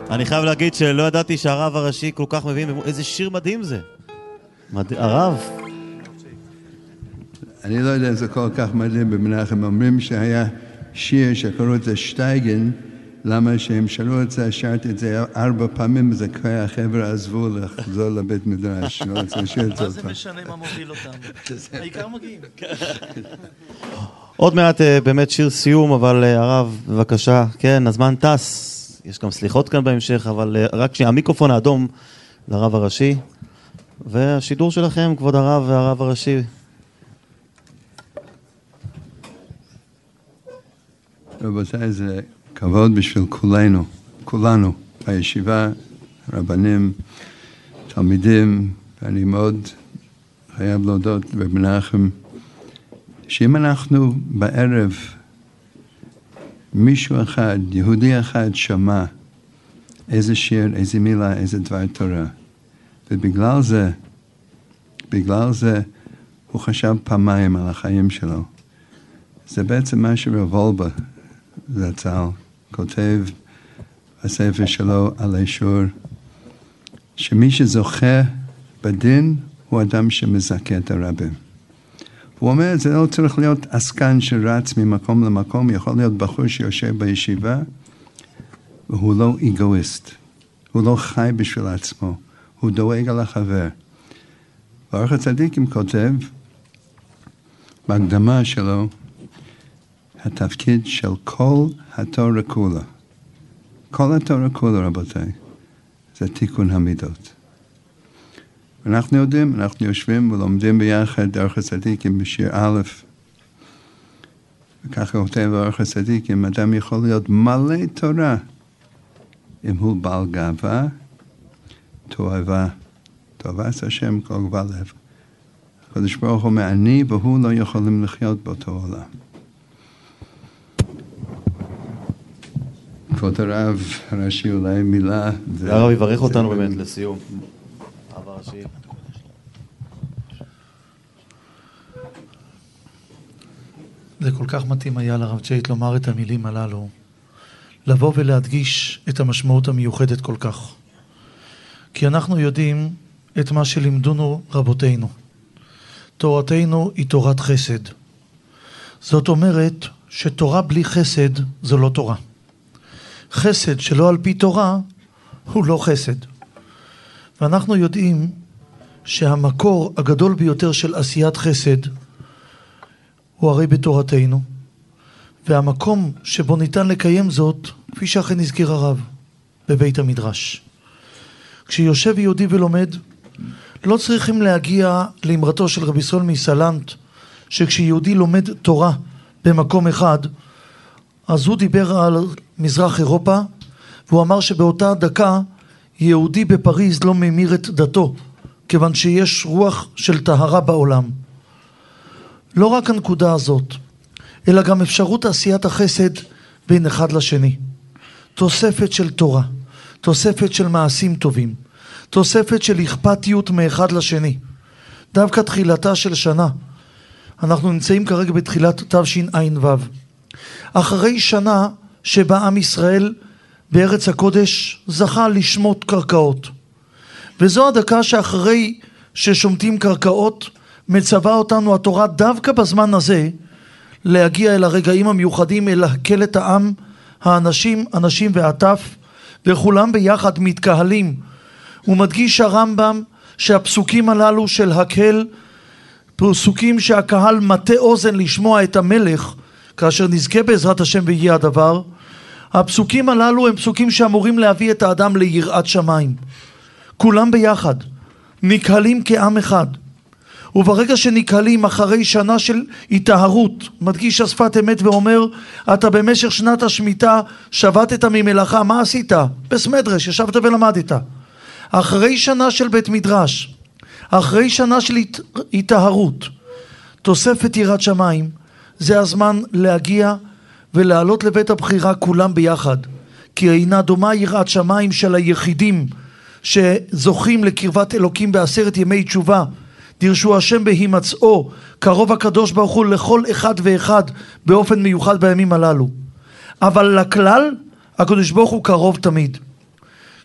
B: אני חייב להגיד שלא ידעתי שהרב הראשי כל כך מבין, איזה שיר מדהים זה. הרב.
C: אני לא יודע, זה כל כך מדהים במנחם. אומרים שהיה שיר שקראו את זה שטייגן, למה שהם שרו את זה, שרתי את זה 4 פעמים, זה כל החבר'ה עזבו לחזור לבית מדרש.
I: מה זה משנה מה מוביל אותם? העיקר מגיעים.
B: עוד מעט באמת שיר סיום, אבל הרב, בבקשה, כן, הזמן טס. יש גם סליחות כאן בהמשך, אבל רק שהמיקרופון האדום לרב הראשי, והשידור שלכם, כבוד הרב והרב הראשי.
C: רבותיי, זה כבוד בשביל כולנו, בישיבה, רבנים, תלמידים, ואני מאוד חייב להודות במנחם, שאם אנחנו בערב, מישהו אחד, יהודי אחד שמע איזה שיר, איזה מילה, איזה דבר תורה, ובגלל זה הוא חשב פעמיים על החיים שלו. זה בעצם מה שרב וולבה זצ"ל כותב בספר שלו על האישור, שמי שזוכה בדין הוא אדם שמזכה את הרבים. הוא אומר, זה לא צריך להיות עסקן שרץ ממקום למקום, יכול להיות בחור שיושב בישיבה, והוא לא אגואיסט, הוא לא חי בשביל עצמו, הוא דואג על החבר. ואורך הצדיקים כותב, בהקדמה שלו, התפקיד של כל התורה כולה. כל התורה כולה, רבותיי, זה תיקון המידות. אנחנו יודעים, אנחנו יושבים ולומדים ביחד דרך הצדיקים בשיר א', וככה כותב דרך הצדיקים, אדם יכול להיות מלא תורה, אם הוא בעל גאווה, תועבה את השם כל גבל לב. הקדוש ברוך הוא אומר, אני והוא לא יכולים לחיות באותו עולם. כבוד הרב הראשי, אולי מילה.
B: הרב יברך אותנו באמת לסיום. הרב הראשי.
I: זה כל כך מתאים היה לרב צ'ייט לומר את המילים הללו, לבוא ולהדגיש את המשמעות המיוחדת כל כך. כי אנחנו יודעים את מה שלימדונו רבותינו. תורתנו היא תורת חסד. זאת אומרת שתורה בלי חסד זו לא תורה. חסד שלא על פי תורה הוא לא חסד. ואנחנו יודעים שהמקור הגדול ביותר של עשיית חסד הוא הרי בתורתנו. והמקום שבו ניתן לקיים זאת, כפי שאכן הזכיר הרב, בבית המדרש. כשיושב יהודי ולומד, לא צריכים להגיע לאמרתו של רבי ישראל מסלנט, שכשיהודי לומד תורה במקום אחד, אז הוא דיבר על מזרח אירופה, והוא אמר שבאותה דקה יהודי בפריז לא ממיר את דתו, כיוון שיש רוח של טהרה בעולם. לא רק הנקודה הזאת, אלא גם אפשרות עשיית החסד בין אחד לשני. תוספת של תורה, תוספת של מעשים טובים, תוספת של אכפתיות מאחד לשני. דווקא תחילתה של שנה, אנחנו נמצאים כרגע בתחילת תשע"ו. אחרי שנה שבה עם ישראל בארץ הקודש זכה לשמוט קרקעות. וזו הדקה שאחרי ששומטים קרקעות, מצווה אותנו התורה דווקא בזמן הזה, להגיע אל הרגעים המיוחדים, אל להקל את העם, האנשים, אנשים ועטף, וכולם ביחד מתקהלים. הוא מדגיש הרמב"ם שהפסוקים הללו של הקהל, פסוקים שהקהל מטה אוזן לשמוע את המלך, כאשר נזכה בעזרת השם ויהיה הדבר, הפסוקים הללו הם פסוקים שאמורים להביא את האדם ליראת שמיים. כולם ביחד, נקהלים כעם אחד. וברגע שנקהלים אחרי שנה של התאהרות, מדגיש השפת אמת ואומר, אתה במשך שנת השמיטה שבתת ממלאכה, מה עשית? בסמדרש, ישבת ולמדת. אחרי שנה של בית מדרש, אחרי שנה של התאהרות, תוספת יראת שמיים, זה הזמן להגיע ולעלות לבית הבחירה כולם ביחד. כי אינה דומה יראת שמיים של היחידים שזוכים לקרבת אלוקים בעשרת ימי תשובה, דרשו השם בהימצאו, קרוב הקדוש ברוך הוא לכל אחד ואחד באופן מיוחד בימים הללו. אבל לכלל, הקדוש ברוך הוא קרוב תמיד.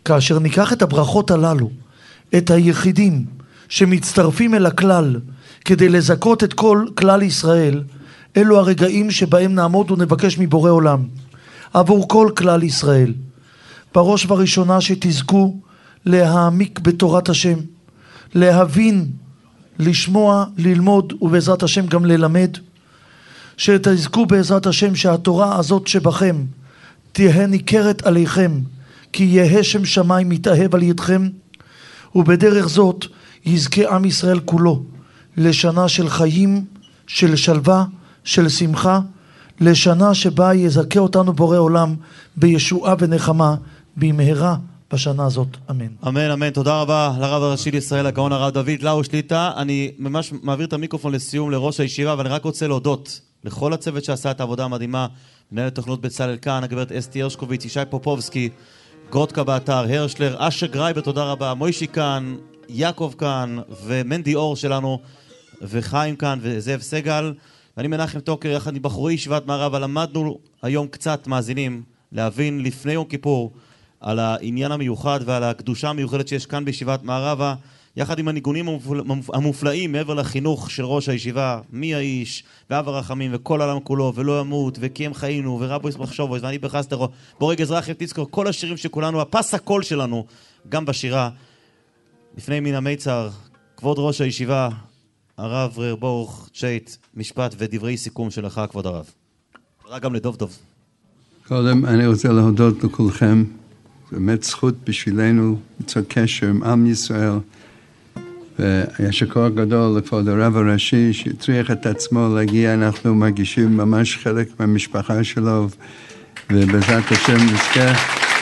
I: כאשר ניקח את הברכות הללו, את היחידים שמצטרפים אל הכלל כדי לזכות את כל כלל ישראל, אלו הרגעים שבהם נעמוד ונבקש מבורא עולם עבור כל כלל ישראל. בראש ובראשונה שתזכו להעמיק בתורת השם, להבין, לשמוע, ללמוד ובעזרת השם גם ללמד, שתזכו בעזרת השם שהתורה הזאת שבכם תהיה ניכרת עליכם, כי יהא שם שמיים מתאהב על ידכם, ובדרך זאת יזכה עם ישראל כולו לשנה של חיים, של שלווה, של שמחה, לשנה שבה יזכה אותנו בורא עולם בישועה ונחמה במהרה בשנה הזאת, אמן.
B: אמן, אמן. תודה רבה לרב הראשי לישראל, הגאון הרב דוד לאו שליט"א. אני ממש מעביר את המיקרופון לסיום לראש הישיבה, ואני רק רוצה להודות לכל הצוות שעשה את העבודה המדהימה, מנהלת תוכנות בצלאל כאן, הגברת אסתי הרשקוביץ, ישי פופובסקי, גרודקה באתר, הרשלר, אשר גרייבר, תודה רבה, מוישי כאן, יעקב כאן, ומנדי אור שלנו, וחיים כאן, וזאב סגל, ואני מנחם טוקר, יחד עם בחורי ישיבת מערב, למדנו היום קצת מאזינים, להבין לפני יום כיפור, על העניין המיוחד ועל הקדושה המיוחדת שיש כאן בישיבת מערבה, יחד עם הניגונים המופלאים מעבר לחינוך של ראש הישיבה, מי האיש, ואב הרחמים, וכל העולם כולו, ולא ימות, וכי הם חיינו, ורבו ישמח שובו, ואני בחסטרו, בורג אזרחי תזכור, כל השירים שכולנו, הפס הקול שלנו, גם בשירה. לפני מן המיצר, כבוד ראש הישיבה, הרב ברוך צ'ייט, משפט ודברי סיכום שלך, כבוד הרב. תודה גם לדוב דוב.
C: קודם אני רוצה להודות לכולכם, באמת זכות בשבילנו ליצור קשר עם עם ישראל, ויש כוח גדול לכבוד הרב הראשי שהטריח את עצמו להגיע, אנחנו מרגישים ממש חלק מהמשפחה שלו, ובעזרת השם נזכה.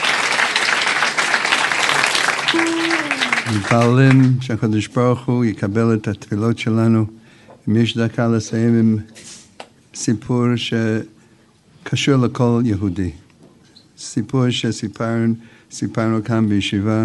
C: מתפללים שהקדוש ברוך הוא יקבל את התפילות שלנו. אם יש דקה לסיים עם סיפור שקשור לכל יהודי. סיפור שסיפרנו כאן בישיבה.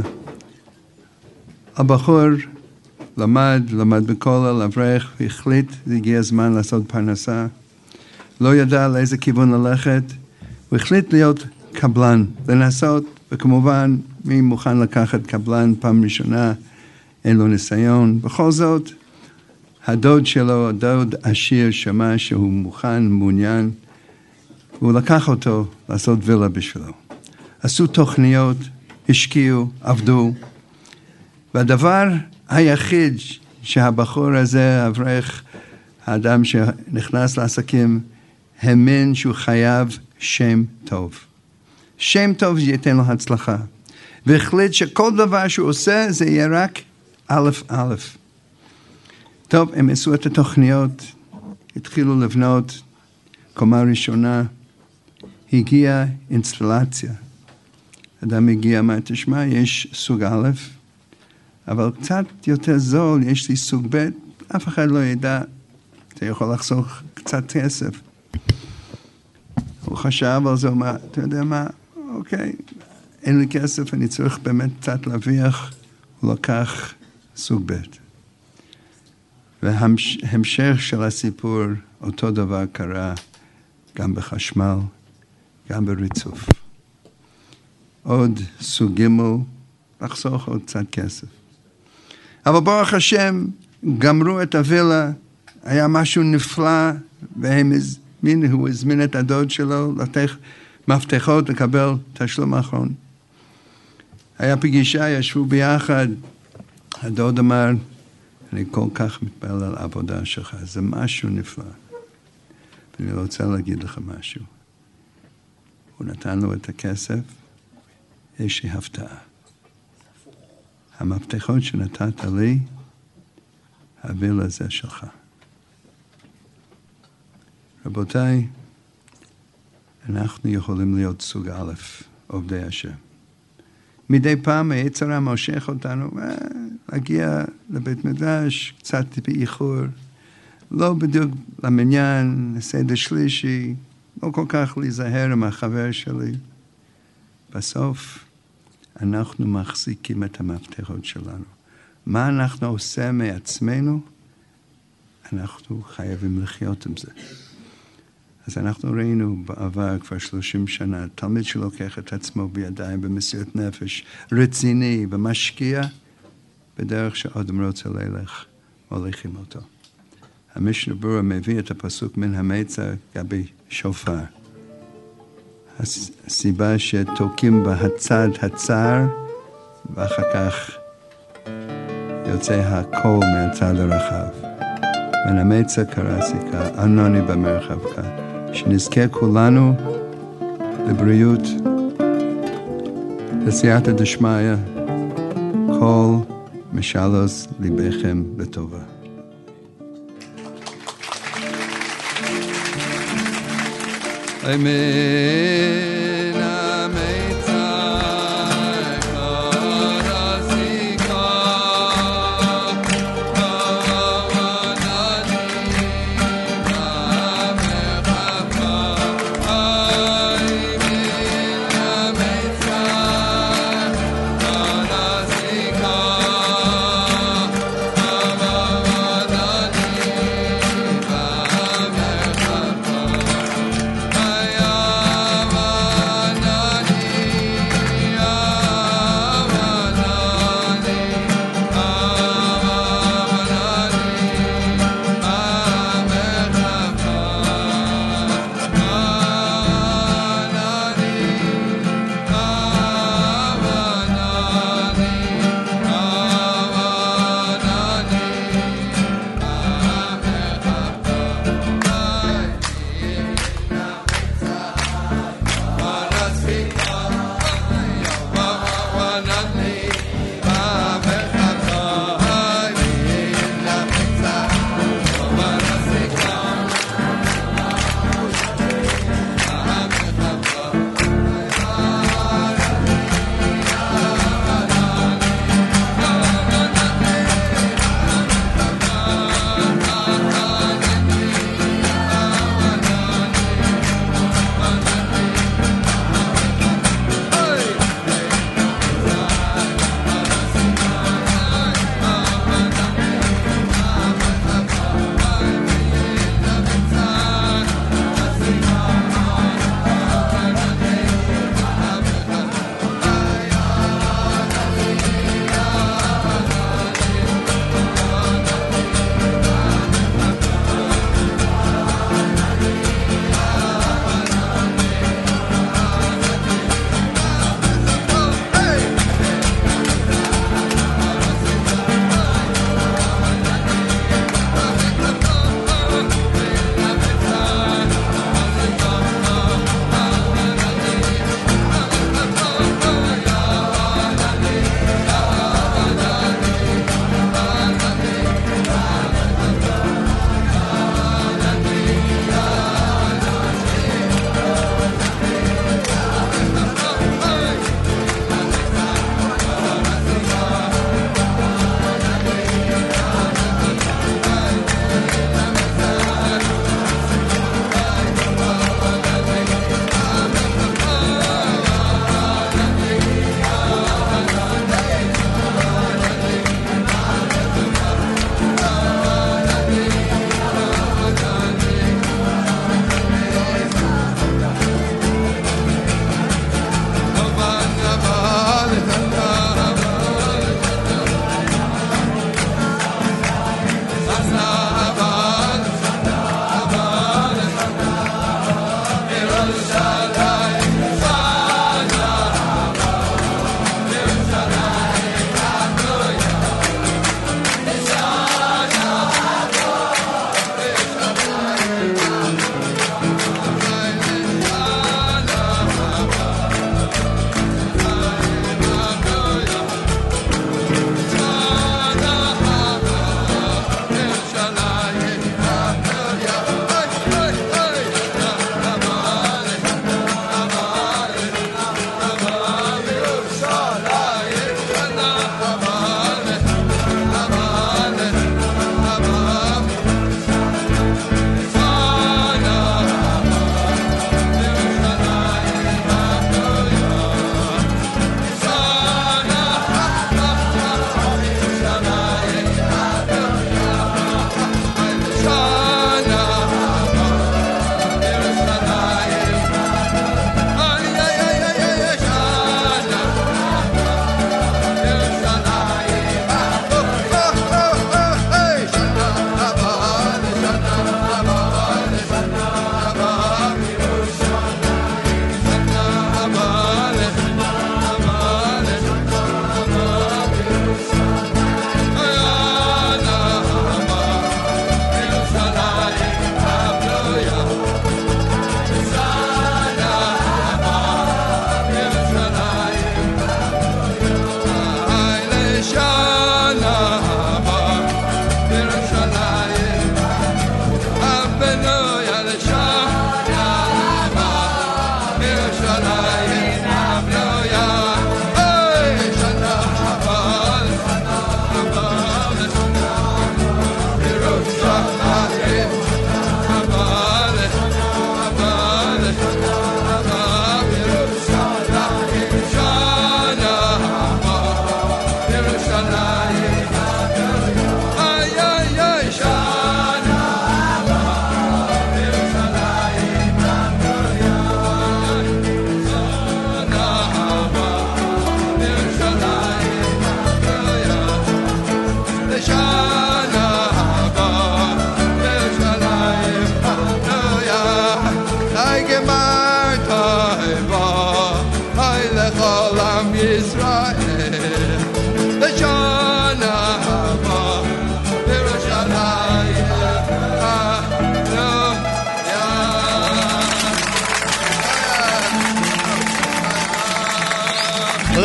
C: הבחור למד בכולל, אברך, והחליט, הגיע הזמן לעשות פרנסה. לא ידע לאיזה כיוון ללכת, הוא החליט להיות קבלן, לנסות, וכמובן, מי מוכן לקחת קבלן פעם ראשונה, אין לו ניסיון. בכל זאת, הדוד שלו, הדוד עשיר, שמע שהוא מוכן, מעוניין, והוא לקח אותו לעשות וילה בשבילו. עשו תוכניות, השקיעו, עבדו, והדבר היחיד שהבחור הזה, אברך, האדם שנכנס לעסקים, האמין שהוא חייב שם טוב. שם טוב ייתן לו הצלחה. והחליט שכל דבר שהוא עושה זה יהיה רק א' א'. טוב, הם עשו את התוכניות, התחילו לבנות קומה ראשונה, הגיעה אינסטלציה. אדם הגיע, אמר, תשמע, יש סוג א', אבל קצת יותר זול, יש לי סוג ב', אף אחד לא ידע, אתה יכול לחסוך קצת כסף. הוא חשב על זה, הוא אמר, אתה יודע מה, אוקיי, אין לי כסף, אני צריך באמת קצת להרוויח, הוא לקח סוג ב'. והמשך של הסיפור, אותו דבר קרה גם בחשמל, גם בריצוף. עוד סוג ג' לחסוך עוד קצת כסף. אבל ברוך השם, גמרו את הווילה, היה משהו נפלא, הוא הזמין את הדוד שלו, לתת מפתחות לקבל תשלום האחרון. היה פגישה, ישבו ביחד, הדוד אמר, אני כל כך מתפעל על העבודה שלך, זה משהו נפלא. ואני רוצה להגיד לך משהו. הוא נתן לו את הכסף, יש לי הפתעה. המפתחות שנתת לי, הווילה הזה שלך. רבותיי, אנחנו יכולים להיות סוג א', עובדי השם. מדי פעם היצר מושך אותנו, להגיע לבית מדרש, קצת באיחור, לא בדיוק למניין, לסדר שלישי, לא כל כך להיזהר עם החבר שלי. בסוף, אנחנו מחזיקים את המפתחות שלנו. מה אנחנו עושה מעצמנו? אנחנו חייבים לחיות עם זה. אז אנחנו ראינו בעבר כבר 30 שנה, תלמיד שלוקח את עצמו בידיים במסירות נפש, רציני ומשקיע, בדרך שאדם רוצה ללך, מוליכים אותו. המשנה ברורה מביא את הפסוק מן המצר גבי שופר. הסיבה שתוקים בהצד הצר, ואחר כך יוצא הקול מהצד הרחב. מן המצר קרסיקה, ענוני במרחבקה. שנזכה כולנו לבריאות, לסייעתא דשמיא, כל משאלוס ליבכם לטובה. אמן.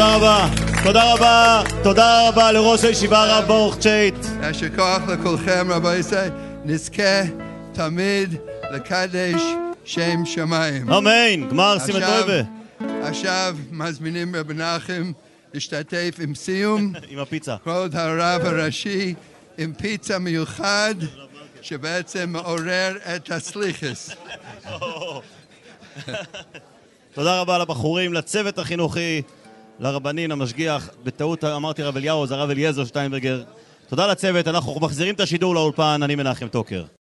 B: תודה רבה, תודה רבה, תודה רבה לראש הישיבה הרב ברוך צ'ייט.
C: יישר כוח לכולכם רבי ישראל, נזכה תמיד לקדש שם שמיים.
B: אמן, גמר סימן טובה.
C: עכשיו מזמינים רב מנחם להשתתף עם סיום.
B: עם הפיצה.
C: כבוד הרב הראשי עם פיצה מיוחד שבעצם מעורר את הסליחס.
B: תודה רבה לבחורים, לצוות החינוכי, לרבנין, המשגיח, בטעות אמרתי רב אליהו, זה הרב אליעזר שטיינברגר. תודה לצוות, אנחנו מחזירים את השידור לאולפן, אני מנחם טוקר.